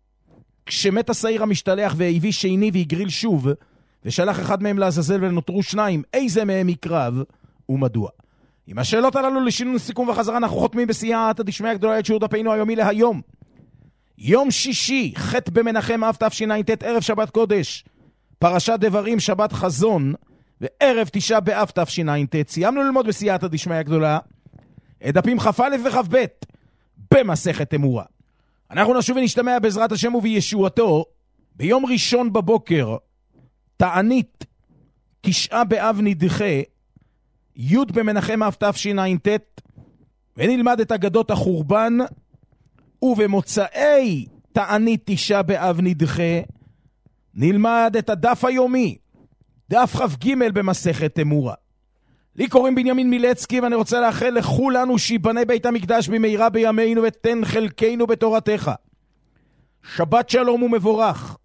כשמת השעיר המשתלח והביא שני והגריל שוב ושלח אחד מהם לעזאזל ונותרו 2, איזה מהם יקרב ומדוע? עם השאלות הללו לשינון סיכום וחזרה אנחנו חותמים בסייעתא דשמיא הגדולה את שיעור דפנו היומי להיום, יום שישי, ח' במנחם אב תשע"ט, ערב שבת קודש, פרשת דברים שבת חזון, וערב 9 באב תשע"ט. סיימנו ללמוד בסייעתא דשמיא הגדולה את דפים כ"א וכ"ב במסכת אמורה. אנחנו נשוב ונשתמע בעזרת השם ובישועתו ביום ראשון בבוקר, תענית 9 באב נדחה, י' במנחם אב תשע"ט, ונלמד את אגדות החורבן, ובמוצאי תענית 9 באב נדחה נלמד את הדף היומי, דף כ"ג במסכת אמורה. לי קוראים בנימין מילצקי, ואני רוצה לאחל לכולנו שיבנה בית המקדש במהרה בימינו ותן חלקנו בתורתך. שבת שלום ומבורך,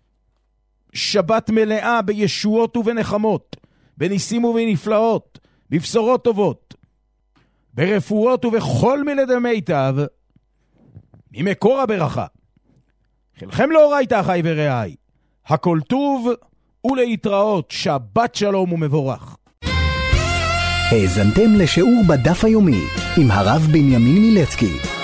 שבת מלאה בישועות ובנחמות, בניסים ובנפלאות, בבשורות טובות, ברפואות ובכל מילדי מיטב, ממקור הברכה. חלכם לאורייתא אחיי ורעיי, הכל טוב ולהתראות, שבת שלום ומבורך. האזנתם לשיעור בדף היומי עם הרב בנימין מילצקי.